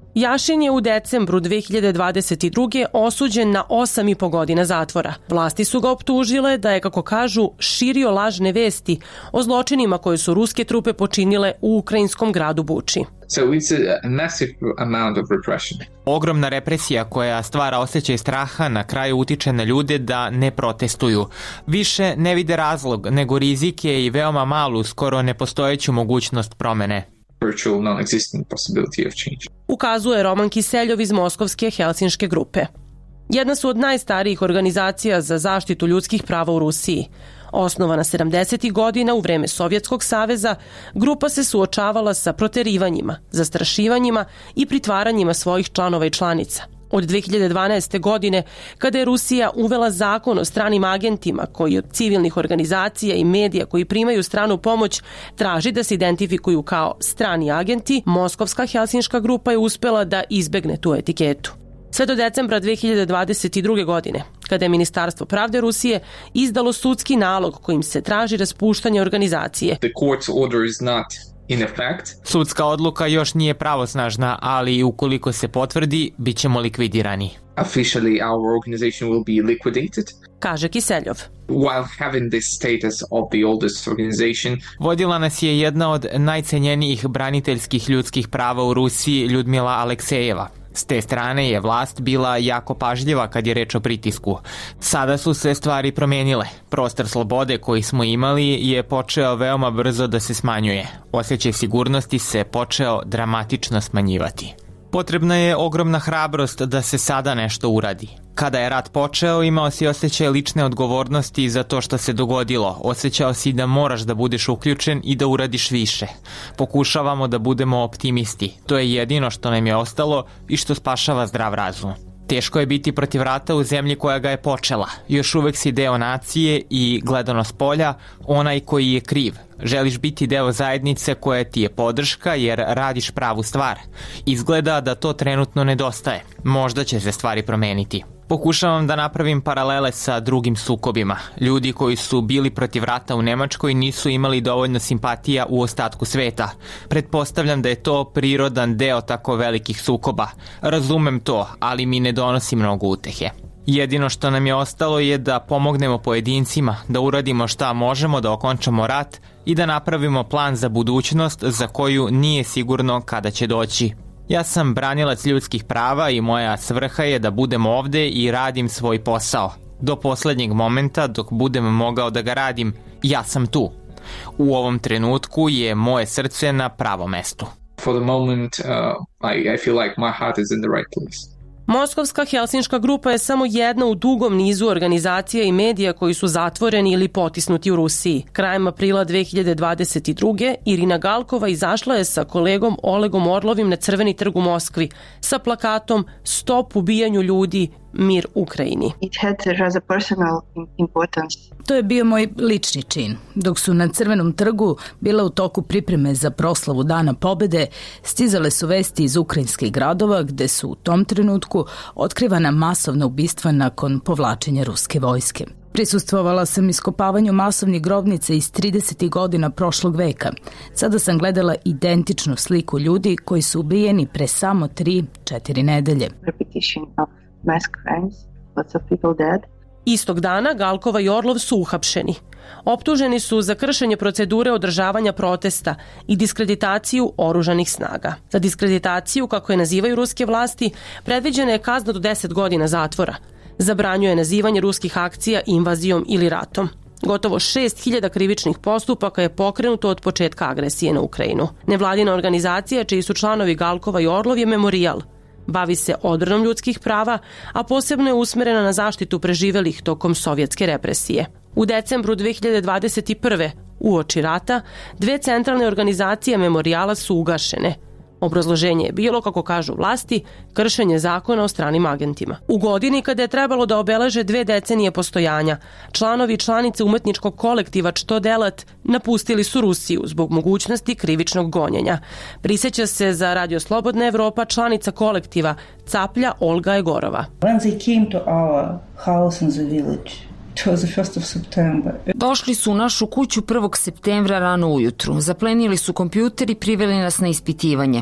Jašin je u decembru dve hiljade dvadeset druge osuđen na osam i po godina zatvora. Vlasti su ga optužile da je, kako kažu, širio lažne vesti o zločinima koje su ruske trupe počinile u ukrajinskom gradu Buči. So it's a massive amount of repression. Ogromna represija koja stvara osjećaj straha na kraju utiče na ljude da ne protestuju. Više ne vide razlog nego rizike i veoma malu, skoro nepostojeću mogućnost promene. Virtual non-existent possibility of change. Ukazuje Roman Kiseljov iz Moskovske Helsinške grupe. Jedna su od najstarijih organizacija za zaštitu ljudskih prava u Rusiji. Osnovana sedamdesetih godina u vreme Sovjetskog saveza, grupa se suočavala sa proterivanjima, zastrašivanjima i pritvaranjima svojih članova i članica. Od dve hiljade dvanaeste. godine, kada je Rusija uvela zakon o stranim agentima koji od civilnih organizacija i medija koji primaju stranu pomoć traži da se identifikuju kao strani agenti, Moskovska Helsinška grupa je uspela da izbegne tu etiketu. Sve do decembra dve hiljade dvadeset druge. godine, kada je Ministarstvo pravde Rusije izdalo sudski nalog kojim se traži raspuštanje organizacije. The court's order is not in effect. Sudska odluka još nije pravosnažna, ali ukoliko se potvrdi, bit ćemo likvidirani. Officially our organization will be liquidated. Kaže Kiseljov. While having this status of the oldest organization. Vodila nas je jedna od najcenjenijih braniteljskih ljudskih prava u Rusiji, Ljudmila Aleksejeva. S te strane je vlast bila jako pažljiva kad je reč o pritisku. Sada su se stvari promenile. Prostor slobode koji smo imali je počeo veoma brzo da se smanjuje. Osjećaj sigurnosti se počeo dramatično smanjivati. Potrebna je ogromna hrabrost da se sada nešto uradi. Kada je rat počeo, imao si osjećaj lične odgovornosti za to što se dogodilo. Osjećao si da moraš da budeš uključen i da uradiš više. Pokušavamo da budemo optimisti. To je jedino što nam je ostalo i što spašava zdrav razum. Teško je biti protiv rata u zemlji koja ga je počela. Još uvek si deo nacije i, gledano s polja, onaj koji je kriv. Želiš biti deo zajednice koja ti je podrška jer radiš pravu stvar. Izgleda da to trenutno nedostaje. Možda će se stvari promeniti. Pokušavam da napravim paralele sa drugim sukobima. Ljudi koji su bili protiv rata u Nemačkoj nisu imali dovoljno simpatija u ostatku sveta. Pretpostavljam da je to prirodan deo tako velikih sukoba. Razumem to, ali mi ne donosi mnogo utehe. Jedino što nam je ostalo je da pomognemo pojedincima, da uradimo šta možemo da okončamo rat i da napravimo plan za budućnost za koju nije sigurno kada će doći. Ja sam branilac ljudskih prava i moja svrha je da budem ovde i radim svoj posao. Do poslednjeg momenta, dok budem mogao da ga radim, ja sam tu. U ovom trenutku je moje srce na pravom mestu. For the moment, uh, I, I feel like my heart is in the right place. Moskovska Helsinška grupa je samo jedna u dugom nizu organizacija i medija koji su zatvoreni ili potisnuti u Rusiji. Krajem aprila dve hiljade dvadeset druge. Irina Galkova izašla je sa kolegom Olegom Orlovim na Crveni trg u Moskvi sa plakatom Stop ubijanju ljudi, mir Ukrajini. It had rather personal importance. To je bio moj lični čin. Dok su na Crvenom trgu bila u toku pripreme za proslavu Dana pobede, stizale su vesti iz ukrajinskih gradova gde su u tom trenutku otkrivana masovna ubistva nakon povlačenja ruske vojske. Prisustvovala sam iskopavanju masovnih grobnica iz tridesetih godina prošlog veka. Sada sam gledala identičnu sliku ljudi koji su ubijeni pre samo tri, četiri nedelje. Repetition of mass crimes, lots of people dead. Istog dana Galkova i Orlov su uhapšeni. Optuženi su za kršenje procedure održavanja protesta i diskreditaciju oružanih snaga. Za diskreditaciju, kako je nazivaju ruske vlasti, predviđena je kazna do deset godina zatvora. Zabranjuje nazivanje ruskih akcija invazijom ili ratom. Gotovo šest hiljada krivičnih postupaka je pokrenuto od početka agresije na Ukrajinu. Nevladina organizacija, čiji su članovi Galkova i Orlov, je Memorijal. Bavi se odbranom ljudskih prava, a posebno je usmerena na zaštitu preživelih tokom sovjetske represije. U decembru dve hiljade dvadeset prve. uoči rata, dve centralne organizacije Memorijala su ugašene. Obrazloženje je bilo, kako kažu vlasti, kršenje zakona o stranim agentima. U godini kada je trebalo da obeleže dve decenije postojanja, članovi i članice umetničkog kolektiva Što delat napustili su Rusiju zbog mogućnosti krivičnog gonjenja. Prisjeća se za Radio Slobodna Evropa članica kolektiva Caplja Olga Egorova. When they came to our house in the village, it was the first of September. Došli su u našu kuću prvog septembra rano ujutru. Zaplenili su kompjuter i priveli nas na ispitivanje.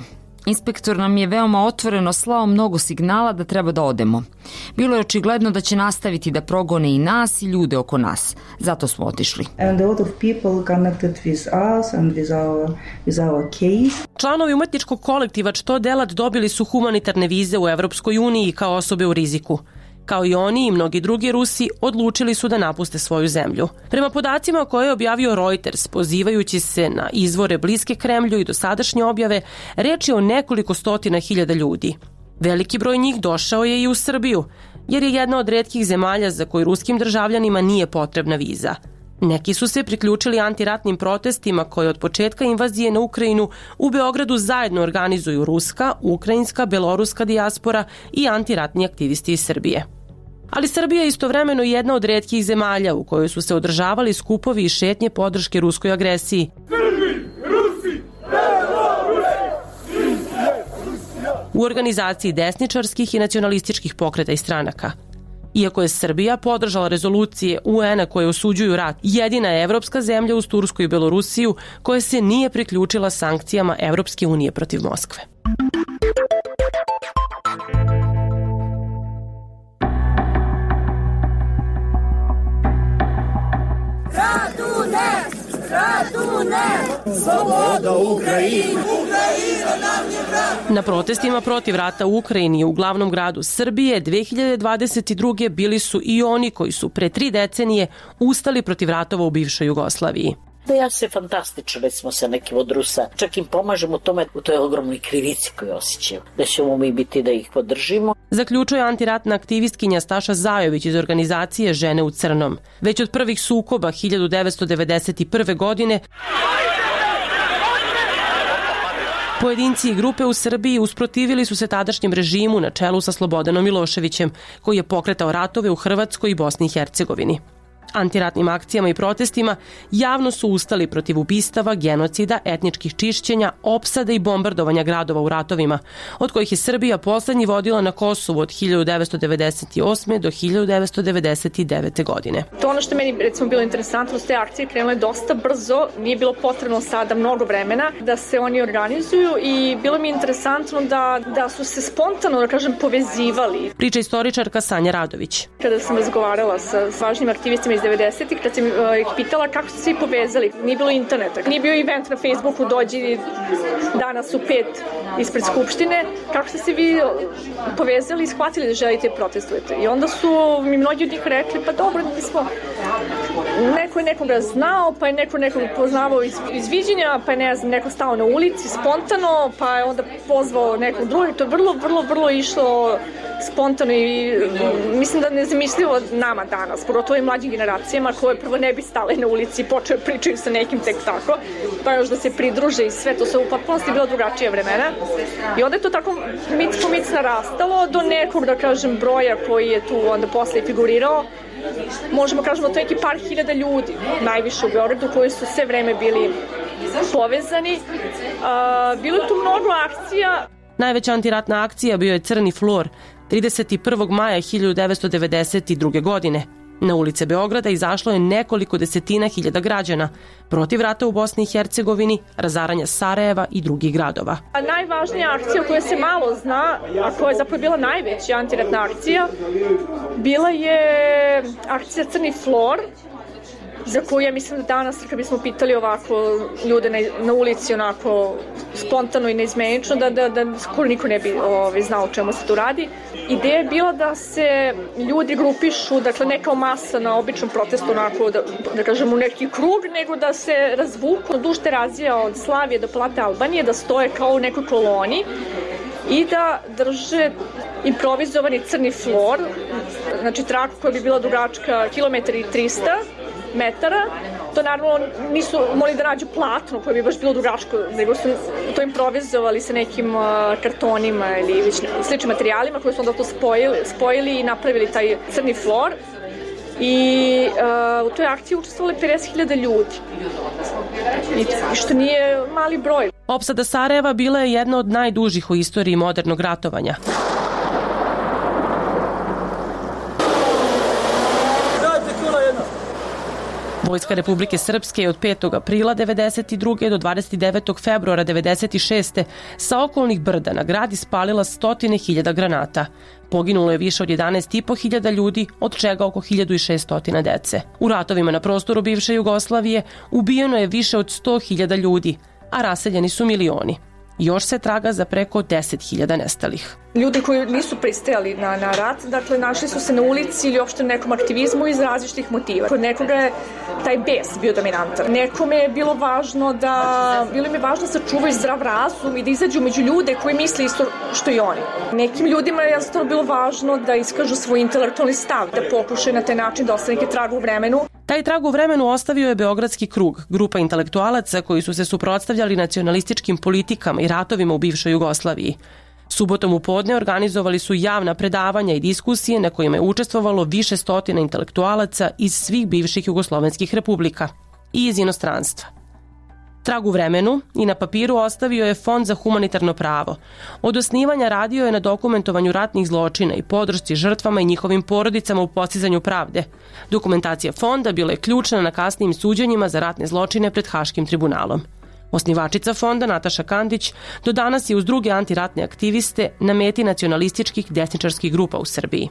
Inspektor nam je veoma otvoreno slao mnogo signala da treba da odemo. Bilo je očigledno da će nastaviti da progone i nas i ljude oko nas. Zato smo otišli. And a lot of people connected with us and with our, with our case. Članovi umetničkog kolektiva Što delat dobili su humanitarne vize u Evropskoj uniji kao osobe u riziku. Kao i oni i mnogi drugi Rusi odlučili su da napuste svoju zemlju. Prema podacima koje je objavio Reuters, pozivajući se na izvore bliske Kremlju i dosadašnje objave, reč je o nekoliko stotina hiljada ljudi. Veliki broj njih došao je i u Srbiju, jer je jedna od retkih zemalja za koju ruskim državljanima nije potrebna viza. Neki su se priključili antiratnim protestima koje od početka invazije na Ukrajinu u Beogradu zajedno organizuju ruska, ukrajinska, beloruska dijaspora i antiratni aktivisti iz Srbije. Ali Srbija je istovremeno jedna od retkih zemalja u kojoj su se održavali skupovi i šetnje podrške ruskoj agresiji. Srbi, Rusi, u organizaciji desničarskih i nacionalističkih pokreta i stranaka. Iako je Srbija podržala rezolucije U N-a koje osuđuju rat, jedina je evropska zemlja uz Tursku i Belorusiju koja se nije priključila sankcijama Evropske unije protiv Moskve. Ratune! Ratune! Sloboda Ukrajini! Ukrajina nam je vrat! Na protestima protiv rata u Ukrajini u glavnom gradu Srbije dve hiljade dvadeset druge bili su i oni koji su pre tri decenije ustali protiv ratova u bivšoj Jugoslaviji. Da ja se fantastično, recimo sa nekim od Rusa, čak im pomažem u tome, u toj ogromnoj krivici koju osjećaju, da ćemo mi biti da ih podržimo. Zaključuje antiratna aktivistkinja Staša Zajović iz organizacije Žene u crnom. Već od prvih sukoba hiljadu devetsto devedeset prve. godine pojedinci i grupe u Srbiji usprotivili su se tadašnjem režimu na čelu sa Slobodanom Miloševićem, koji je pokretao ratove u Hrvatskoj i Bosni i Hercegovini. Antiratnim akcijama i protestima javno su ustali protiv ubistava, genocida, etničkih čišćenja, opsada i bombardovanja gradova u ratovima, od kojih je Srbija poslednji vodila na Kosovu od hiljadu devetsto devedeset osme. do hiljadu devetsto devedeset devete. godine. To ono što meni recimo bilo interesantno, te akcije krenule dosta brzo, nije bilo potrebno sada mnogo vremena da se oni organizuju i bilo mi je interesantno da, da su se spontano, da kažem, povezivali. Priča istoričarka Sanja Radović. Kada sam razgovarala sa važnim aktivistima iz devedesetih, kad sam ih pitala kako su svi povezali, nije bilo interneta, nije bio event na Facebooku, dođi danas u pet ispred Skupštine, kako ste se vi povezali i shvatili da želite protestujete. I onda su mi mnogi od njih rekli, pa dobro, mi smo, neko je nekoga znao, pa je neko nekog poznavao iz, iz viđenja, pa je ne znam, neko stao na ulici spontano, pa je onda pozvao nekog drugog, to je vrlo, vrlo, vrlo išlo spontano i mislim da nezamislivo nama danas, pogotovo i mlađim generacijama koje prvo ne bi stale na ulici i počeo pričaju sa nekim tek tako, pa još da se pridruže i sve, to se u potpunosti bilo drugačije vremena. I onda je to tako mic po mic narastalo do nekog, da kažem, broja koji je tu onda posle figurirao. Možemo kažemo to je neki par hiljada ljudi, najviše u Beogradu, koji su sve vreme bili povezani. Bilo je tu mnogo akcija. Najveća antiratna akcija bio je Crni flor, trideset prvog maja hiljadu devetsto devedeset druge. godine. Na ulice Beograda izašlo je nekoliko desetina hiljada građana protiv rata u Bosni i Hercegovini, razaranja Sarajeva i drugih gradova. A najvažnija akcija o kojoj se malo zna, a koja je zapravo bila najveća antiratna akcija, bila je akcija Crni flor, za koju ja mislim da danas, kad bismo pitali ovako ljude na, na ulici, onako spontano i neizmenično, da, da, da skoro niko ne bi ovaj, znao o čemu se tu radi. Ideja je bila da se ljudi grupišu, dakle ne kao masa na običnom protestu, onako, da, da kažem, u neki krug, nego da se razvuku duž Terazija od Slavije do Palate Albanije, da stoje kao u nekoj koloni i da drže improvizovani crni flor, znači traku koja bi bila dugačka kilometar i trista metara. To naravno nisu mogli da nađu platno koje bi baš bilo dugačko, nego su to improvizovali sa nekim uh, kartonima ili sličnim materijalima koje su onda to spojili, spojili i napravili taj crni flor. I uh, u toj akciji učestvovali pedeset hiljada ljudi. I što nije mali broj. Opsada Sarajeva bila je jedna od najdužih u istoriji modernog ratovanja. Vojska Republike Srpske je od petog aprila devedeset druge do dvadeset devetog februara devedeset šeste sa okolnih brda na grad ispalila stotine hiljada granata. Poginulo je više od jedanaest i po hiljada ljudi, od čega oko hiljadu šessto dece. U ratovima na prostoru bivše Jugoslavije ubijeno je više od sto hiljada ljudi, a raseljeni su milioni. Još se traga za preko deset hiljada nestalih. Ljudi koji nisu pristajali na, na rat, dakle, našli su se na ulici ili uopšte na nekom aktivizmu iz različitih motiva. Kod nekoga je taj bes bio dominantan. Nekome je bilo važno da, bilo im je važno da sačuvaju zdrav razum i da izađu među ljude koji misle isto što i oni. Nekim ljudima je jednostavno bilo važno da iskažu svoj intelektualni stav, da pokušaju na taj način da ostane neki trag u vremenu. Taj trag u vremenu ostavio je Beogradski krug, grupa intelektualaca koji su se suprotstavljali nacionalističkim politikama i ratovima u bivšoj Jugoslaviji. Subotom u podne organizovali su javna predavanja i diskusije na kojima je učestvovalo više stotina intelektualaca iz svih bivših jugoslovenskih republika i iz inostranstva. Trag u vremenu i na papiru ostavio je Fond za humanitarno pravo. Od osnivanja radio je na dokumentovanju ratnih zločina i podršci žrtvama i njihovim porodicama u postizanju pravde. Dokumentacija fonda bila je ključna na kasnijim suđenjima za ratne zločine pred Haškim tribunalom. Osnivačica fonda Nataša Kandić do danas je uz druge antiratne aktiviste na meti nacionalističkih desničarskih grupa u Srbiji.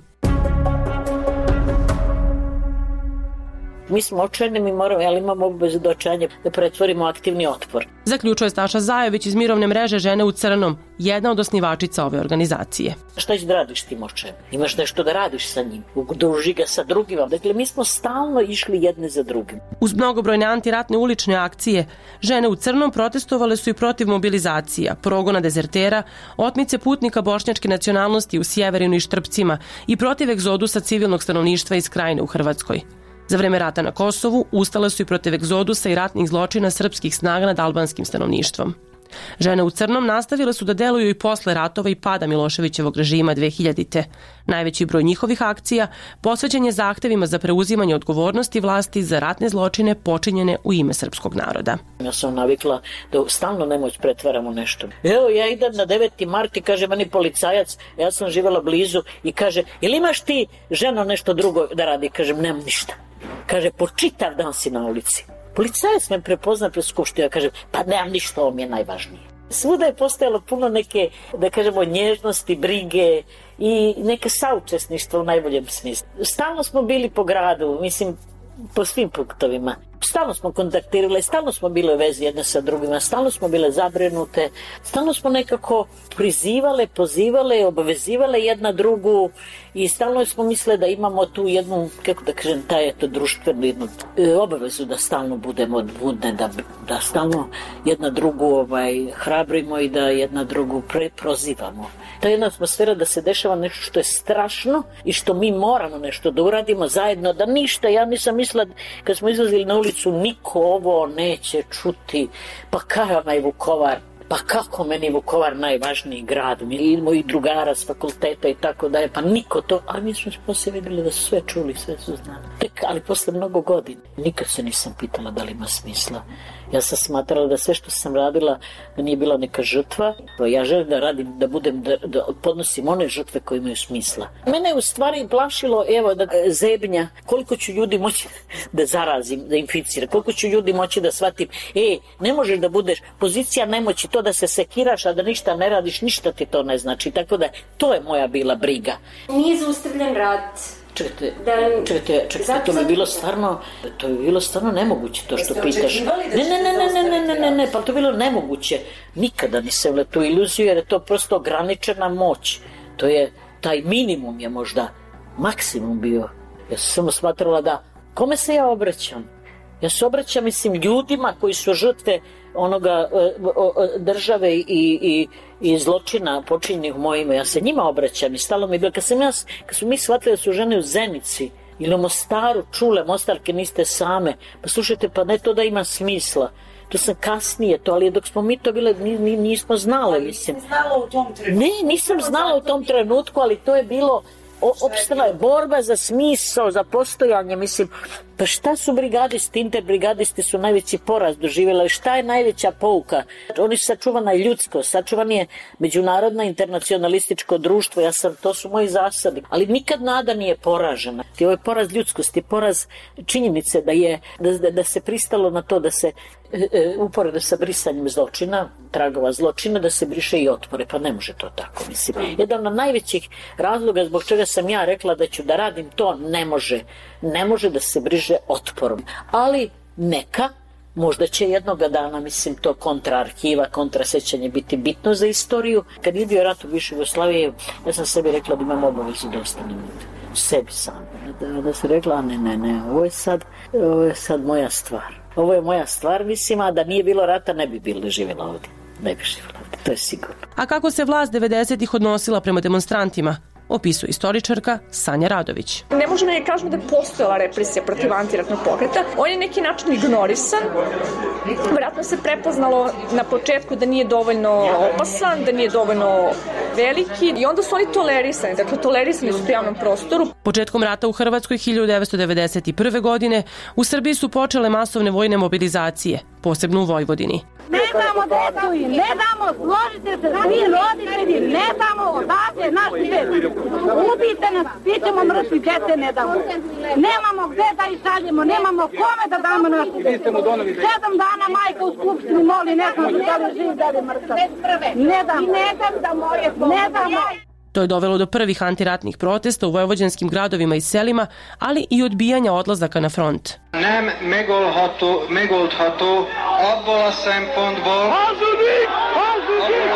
Mi smo očajni, mi moramo, ali imamo obavezu do očajanja da pretvorimo aktivni otpor. Zaključuje Staša Zajović iz mirovne mreže Žene u crnom, jedna od osnivačica ove organizacije. Šta će da radiš tim očajem? Imaš nešto da radiš sa njim, udruži ga sa drugima. Dakle, mi smo stalno išli jedne za drugim. Uz mnogobrojne antiratne ulične akcije, Žene u crnom protestovale su i protiv mobilizacija, progona dezertera, otmice putnika bošnjačke nacionalnosti u Sjeverinu i Štrpcima i protiv egzodusa civilnog stanovništva iz Krajine u Hrvatskoj. Za vreme rata na Kosovu ustale su i protiv egzodusa i ratnih zločina srpskih snaga nad albanskim stanovništvom. Žene u crnom nastavile su da deluju i posle ratova i pada Miloševićevog režima dve hiljadite. Najveći broj njihovih akcija posvećen je zahtevima za preuzimanje odgovornosti vlasti za ratne zločine počinjene u ime srpskog naroda. Ja sam navikla da stalno nemoć pretvaramo nešto. Evo, ja idem na deveti mart i kaže meni policajac, ja sam živjela blizu i kaže, ili imaš ti ženo nešto drugo da radi? Kažem, nemam ništa. Kaže, po čitav dan si na ulici. Policajac me prepozna pred skupštinu, ja kažem, pa nemam ništa, ovo mi je najvažnije. Svuda je postojalo puno neke, da kažemo, nježnosti, brige i neke saučesništva u najboljem smislu. Stalno smo bili po gradu, mislim, po svim punktovima. Stalno smo kontaktirali, stalno smo bile u vezi jedne sa drugima, stalno smo bile zabrinute, stalno smo nekako prizivale, pozivale, obavezivale jedna drugu i stalno smo mislile da imamo tu jednu, kako da kažem, taj eto društvenu jednu e, obavezu da stalno budemo budne, da, da stalno jedna drugu ovaj, hrabrimo i da jedna drugu pre, prozivamo. Ta jedna atmosfera da se dešava nešto što je strašno i što mi moramo nešto da uradimo zajedno, da ništa, ja nisam mislila kad smo izlazili na ulicu, niko ovo neće čuti, pa kada je Vukovar, pa kako meni Vukovar najvažniji grad, mi moji drugara s fakulteta i tako dalje, pa niko to, ali mi smo poslije vidjeli da su sve čuli, sve su znali. Tek, ali posle mnogo godina, nikad se nisam pitala da li ima smisla. Ja sam smatrala da sve što sam radila da nije bila neka žrtva. Ja želim da radim, da budem, da, da podnosim one žrtve koje imaju smisla. Mene je u stvari plašilo, evo, da zebnja, koliko ću ljudi moći da zarazim, da inficira, koliko ću ljudi moći da shvatim, e, ne možeš da budeš, pozicija nemoći, to da se sekiraš, a da ništa ne radiš, ništa ti to ne znači. Tako da, to je moja bila briga. Nije zaustavljen rat. Čekajte, čekajte, čekajte, to bi bilo stvarno, to bi bilo stvarno nemoguće to što pitaš. Ne, ne, ne, ne, ne, ne, ne, ne, pa to bi bilo nemoguće. Nikada nisam le tu iluziju jer je to prosto ograničena moć. To je, taj minimum je možda maksimum bio. Ja sam samo smatrala da, kome se ja obraćam? Ja se obraćam, mislim, ljudima koji su žrtve onoga države i, i, i zločina počinjenih u moje ime. Ja se njima obraćam i stalo mi je bilo. Kad, sam ja, kad su mi shvatili da su žene u Zenici ili u Mostaru čule, Mostarke niste same, pa slušajte, pa ne to da ima smisla. To sam kasnije to, ali dok smo mi to bile, nismo znale, mislim. Znala u tom trenutku. Ne, nisam znala u tom trenutku, ali to je bilo, opstala je borba za smisao, za postojanje, mislim. Pa šta su brigadisti, interbrigadisti su najveći poraz doživjeli, šta je najveća pouka? Oni su sačuvana ljudsko, sačuvan je međunarodno internacionalističko društvo, ja sam, to su moji zasadi, ali nikad nada nije poražena. I ovo je poraz ljudskosti, poraz činjenice da je, da, da se pristalo na to da se uporedo sa brisanjem zločina, tragova zločina, da se briše i otpore, pa ne može to tako, mislim. Jedan od najvećih razloga zbog čega sam ja rekla da ću da radim to, ne može, ne može da se briše otporom, ali neka, možda će jednoga dana, mislim, to kontraarhiva, kontrasećanje biti bitno za istoriju. Kad je bio rat u bivšoj Jugoslaviji, ja sam sebi rekla da imam obavezu da ostanem sebi sam. Da, da se rekla, ne, ne, ne, ovo je sad, ovo je sad moja stvar. Ovo je moja stvar, mislim, a da nije bilo rata ne bi bilo živjela ovdje. Ne bi živjela ovdje, to je sigurno. A kako se vlast devedesetih odnosila prema demonstrantima, opisuje istoričarka Sanja Radović. Ne možemo da kažemo da je postojala represija protiv antiratnog pokreta. On je neki način ignorisan. Vjerojatno se prepoznalo na početku da nije dovoljno opasan, da nije dovoljno veliki i onda su oni tolerisani. Dakle, tolerisani su u javnom prostoru. Početkom rata u Hrvatskoj hiljadu devetsto devedeset prve. godine u Srbiji su počele masovne vojne mobilizacije, posebno u Vojvodini. Ne damo decu i ne damo, složite se svi roditelji, ne damo odavde naš svijet. Ubijte nas, bit ćemo mrtvi, djece ne damo. Nemamo gde da ih šaljemo, nemamo kome da damo našu djecu. Sedam dana majka u skupštini moli, ne znam da li živ, da li mrtav. Ne damo, ne dam da moje pomoći. Ne damo. To je dovelo do prvih antiratnih protesta u vojvođanskim gradovima i selima, ali i odbijanja odlazaka na front. Nem megolható, megoldható abból a szempontból. Hazudik! Hazudik!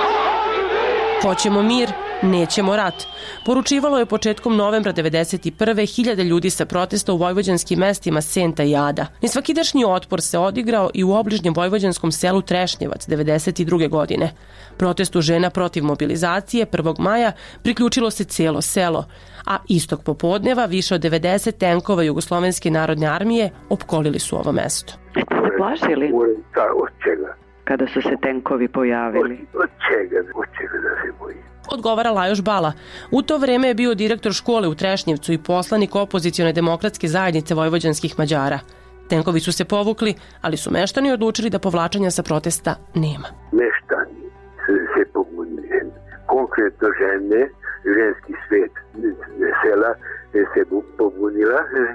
Hoćemo mir, nećemo rat. Poručivalo je početkom novembra devedeset prve. hiljade ljudi sa protesta u vojvođanskim mestima Senta i Ada. Nesvakidašnji otpor se odigrao i u obližnjem vojvođanskom selu Trešnjevac devedeset druge. godine. Protestu žena protiv mobilizacije prvog maja priključilo se cijelo selo, a istog popodneva više od devedeset tenkova Jugoslovenske narodne armije opkolili su ovo mesto. Jeste se plašili? Od čega? Kada su se tenkovi pojavili? Od, od čega? Od čega da se boji? Odgovara Lajoš Bala. U to vreme je bio direktor škole u Trešnjevcu i poslanik opozicione demokratske zajednice vojvođanskih Mađara. Tenkovi su se povukli, ali su meštani odlučili da povlačenja sa protesta nema. Meštani se, se pobunili. Konkretno žene, ženski svet sela se pobunila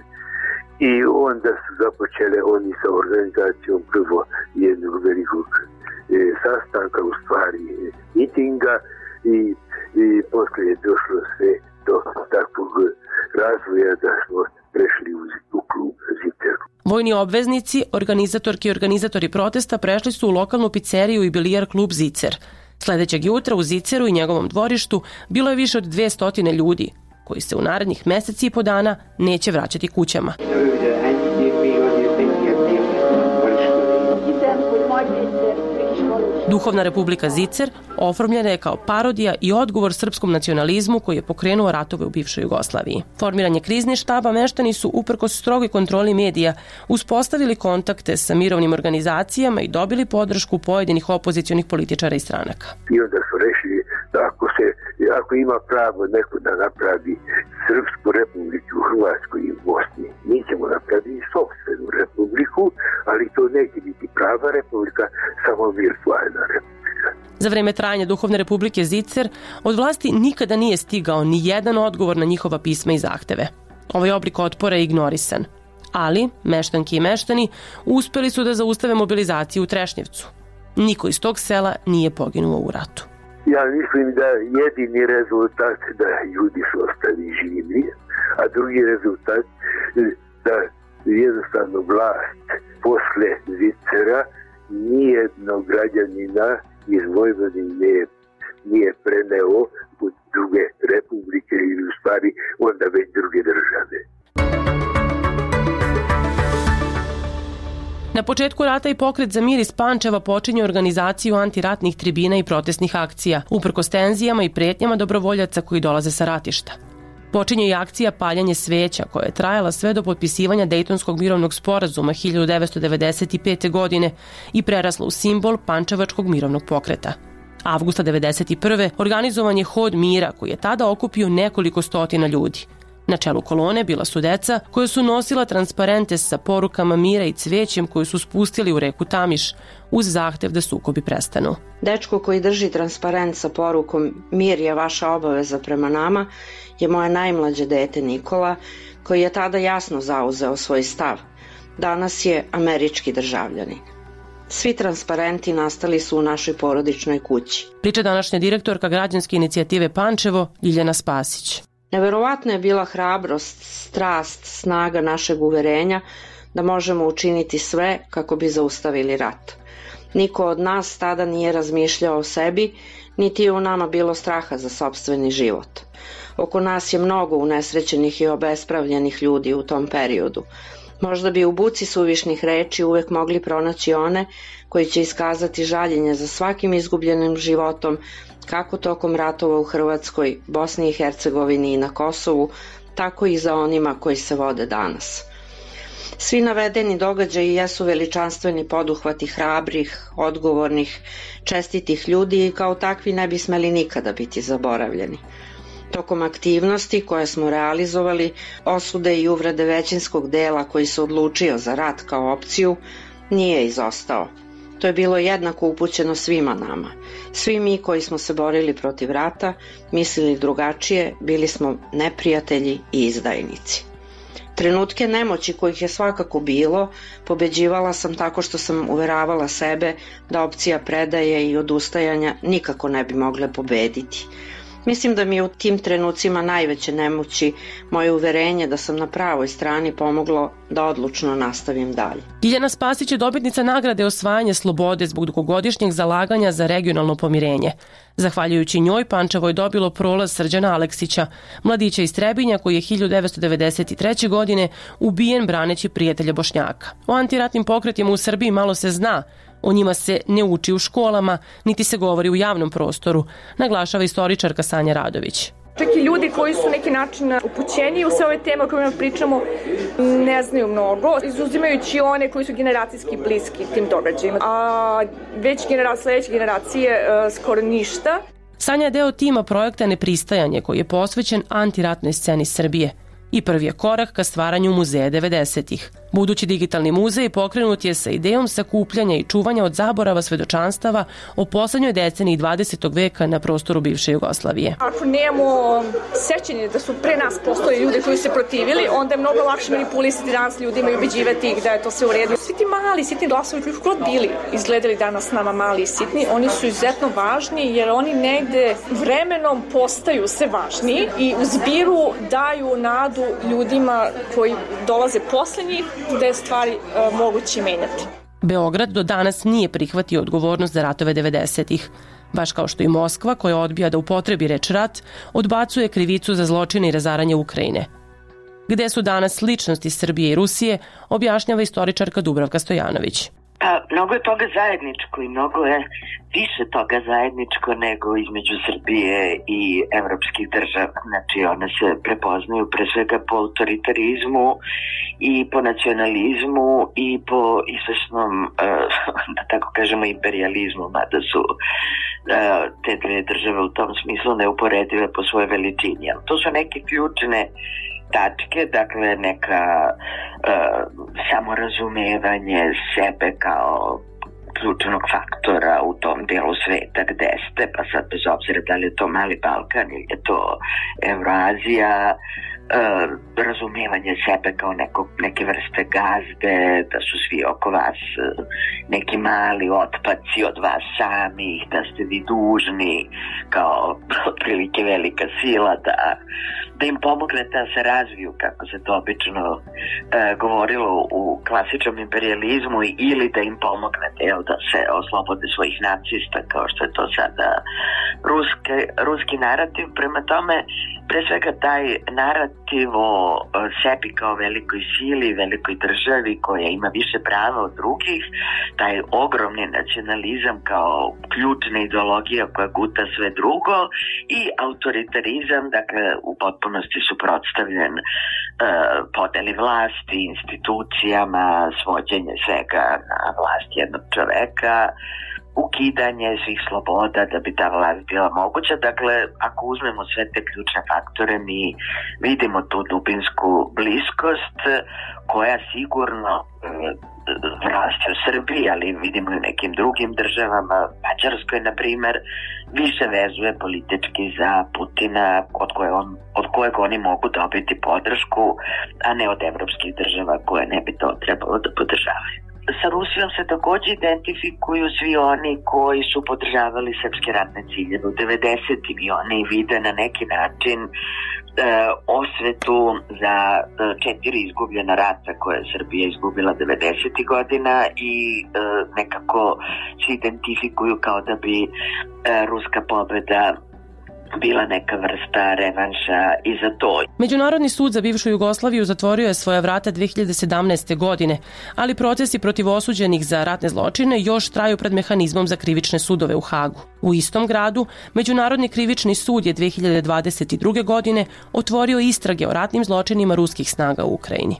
i onda su započele oni sa organizacijom prvo jednog velikog sastanka, u stvari mitinga, i, i poslije je došlo sve do takvog razvoja da smo prešli u, u klub Zicer. Vojni obveznici, organizatorki i organizatori protesta prešli su u lokalnu pizzeriju i bilijar klub Zicer. Sledećeg jutra u Ziceru i njegovom dvorištu bilo je više od dvesta ljudi, koji se u narednih meseci i po dana neće vraćati kućama. Duhovna republika Zicer oformljena je kao parodija i odgovor srpskom nacionalizmu koji je pokrenuo ratove u bivšoj Jugoslaviji. Formiranje krizni štaba meštani su uprkos strogoj kontroli medija uspostavili kontakte sa mirovnim organizacijama i dobili podršku pojedinih opozicionih političara i stranaka. I onda su rešili da ako, se, ako ima pravo neko da napravi Srpsku republiku u Hrvatskoj i u Bosni, mi ćemo napraviti sopstvenu republiku, ali to neće biti prava republika, samo virtualna republika. Za vreme trajanja Duhovne republike Zicer od vlasti nikada nije stigao ni jedan odgovor na njihova pisma i zahteve. Ovaj oblik otpora je ignorisan. Ali, meštanki i meštani uspeli su da zaustave mobilizaciju u Trešnjevcu. Niko iz tog sela nije poginuo u ratu. Ja mislim da jedini rezultat da ljudi su ostali živi, a drugi rezultat da jednostavno vlast posle Zicera nijednog građanina iz Vojvodine nije preneo u druge republike ili u stvari onda već druge države. Na početku rata i pokret za mir iz Pančeva počinje organizaciju antiratnih tribina i protestnih akcija, uprkos tenzijama i pretnjama dobrovoljaca koji dolaze sa ratišta. Počinje i akcija paljanje sveća koja je trajala sve do potpisivanja Dejtonskog mirovnog sporazuma hiljadu devetsto devedeset pete. godine i prerasla u simbol Pančevačkog mirovnog pokreta. Avgusta devedeset prve. organizovan je hod mira koji je tada okupio nekoliko stotina ljudi. Na čelu kolone bila su deca koja su nosila transparente sa porukama mira i cvećem koju su spustili u reku Tamiš uz zahtev da sukobi prestanu. Dečko koji drži transparent sa porukom "Mir je vaša obaveza prema nama" je moje najmlađe dete Nikola, koji je tada jasno zauzeo svoj stav. Danas je američki državljanin. Svi transparenti nastali su u našoj porodičnoj kući. Priča današnja direktorka građanske inicijative Pančevo, Ljiljana Spasić. Neverovatna je bila hrabrost, strast, snaga našeg uverenja da možemo učiniti sve kako bi zaustavili rat. Niko od nas tada nije razmišljao o sebi, niti je u nama bilo straha za sopstveni život. Oko nas je mnogo unesrećenih i obespravljenih ljudi u tom periodu. Možda bi u buci suvišnih reči uvek mogli pronaći one koji će iskazati žaljenje za svakim izgubljenim životom, kako tokom ratova u Hrvatskoj, Bosni i Hercegovini i na Kosovu, tako i za onima koji se vode danas. Svi navedeni događaji jesu veličanstveni poduhvati hrabrih, odgovornih, čestitih ljudi i kao takvi ne bi smeli nikada biti zaboravljeni. Tokom aktivnosti koje smo realizovali, osude i uvrede većinskog dela koji se odlučio za rat kao opciju nije izostao. To je bilo jednako upućeno svima nama. Svi mi koji smo se borili protiv rata, mislili drugačije, bili smo neprijatelji i izdajnici. Trenutke nemoći kojih je svakako bilo, pobeđivala sam tako što sam uveravala sebe da opcija predaje i odustajanja nikako ne bi mogle pobediti. Mislim da mi je u tim trenucima najveće nemoći moje uverenje da sam na pravoj strani pomoglo da odlučno nastavim dalje. Ljiljana Spasić je dobitnica nagrade osvajanja slobode zbog dugogodišnjeg zalaganja za regionalno pomirenje. Zahvaljujući njoj, Pančevo je dobilo prolaz Srđana Aleksića, mladića iz Trebinja koji je hiljadu devetsto devedeset treće. godine ubijen braneći prijatelja Bošnjaka. O antiratnim pokretima u Srbiji malo se zna, o njima se ne uči u školama, niti se govori u javnom prostoru, naglašava istoričarka Sanja Radović. Čak i ljudi koji su neki način upućeni u sve ove teme o kojima pričamo ne znaju mnogo, izuzimajući one koji su generacijski bliski tim događajima. A već generacije, sledeće generacije skoro ništa. Sanja je deo tima projekta Nepristajanje koji je posvećen antiratnoj sceni Srbije i prvi je korak ka stvaranju muzeja devedesetih. Budući digitalni muzej pokrenut je sa idejom sakupljanja i čuvanja od zaborava svedočanstava o poslednjoj deceniji dvadesetog veka na prostoru bivše Jugoslavije. Ako nemamo sećanje da su pre nas postojali ljudi koji se protivili, onda je mnogo lakše manipulisati danas ljudima i ubeđivati ih da je to sve u redu. Svi ti mali, sitni glasovi koji god bili izgledali danas nama mali i sitni, oni su izuzetno važni jer oni negde vremenom postaju sve važniji i u zbiru daju nadu ljudima koji dolaze posle njih da je stvari uh, moguće menjati. Beograd do danas nije prihvatio odgovornost za ratove devedesetih. Baš kao što i Moskva, koja odbija da upotrebi reč rat, odbacuje krivicu za zločine i razaranje Ukrajine. Gde su danas ličnosti Srbije i Rusije, objašnjava istoričarka Dubravka Stojanović. Pa, mnogo je toga zajedničko i mnogo je više toga zajedničko nego između Srbije i evropskih država. Znači, one se prepoznaju pre svega po autoritarizmu i po nacionalizmu i po izvesnom, da tako kažemo, imperializmu, mada su te dve države u tom smislu neuporedive po svojoj veličini. To su neke ključne tačke, dakle neka uh, samorazumevanje sebe kao ključnog faktora u tom delu sveta gde ste, pa sad bez obzira da li je to Mali Balkan ili je to Evroazija, uh, razumevanje sebe kao neko, neke vrste gazde, da su svi oko vas uh, neki mali otpaci od vas samih, da ste vi dužni kao otprilike velika sila da da im pomognete da se razviju, kako se to obično e, govorilo u klasičnom imperializmu, ili da im pomognete jel, da se oslobode svojih nacista, kao što je to sada ruske, ruski narativ. Prema tome, pre svega taj narativ o sebi kao velikoj sili, velikoj državi koja ima više prava od drugih, taj ogromni nacionalizam kao ključna ideologija koja guta sve drugo i autoritarizam, dakle u potpunosti suprotstavljen e, podeli vlasti, institucijama, svođenje svega na vlast jednog čoveka ukidanje svih sloboda da bi ta vlast bila moguća. Dakle, ako uzmemo sve te ključne faktore, mi vidimo tu dubinsku bliskost koja sigurno raste u Srbiji, ali vidimo i u nekim drugim državama, Mađarskoj, na primer, više vezuje politički za Putina, od, koje on, od kojeg oni mogu dobiti podršku, a ne od evropskih država koje ne bi to trebalo da podržavaju. Sa Rusijom se takođe identifikuju svi oni koji su podržavali srpske ratne ciljeve u devedesetim i oni vide na neki način e, osvetu za e, četiri izgubljena rata koje je Srbija izgubila devedesetih godina i e, nekako se identifikuju kao da bi e, ruska pobeda bila neka vrsta revanša i za to. Međunarodni sud za bivšu Jugoslaviju zatvorio je svoja vrata dve hiljade sedamnaeste. godine, ali procesi protiv osuđenih za ratne zločine još traju pred mehanizmom za krivične sudove u Hagu. U istom gradu, Međunarodni krivični sud je dve hiljade dvadeset druge. godine otvorio istrage o ratnim zločinima ruskih snaga u Ukrajini.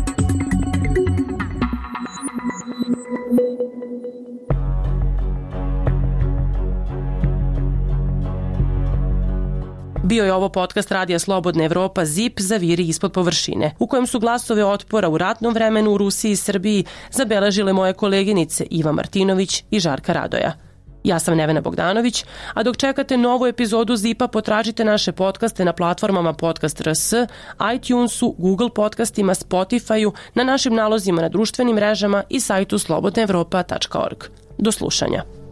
Bio je ovo podcast Radija Slobodna Evropa ZIP Zaviri ispod površine, u kojem su glasove otpora u ratnom vremenu u Rusiji i Srbiji zabeležile moje koleginice Iva Martinović i Žarka Radoja. Ja sam Nevena Bogdanović, a dok čekate novu epizodu ZIP-a potražite naše podcaste na platformama Podcast R S, iTunesu, Google podcastima, Spotify-u, na našim nalozima na društvenim mrežama i sajtu slobodna evropa tačka org. Do slušanja.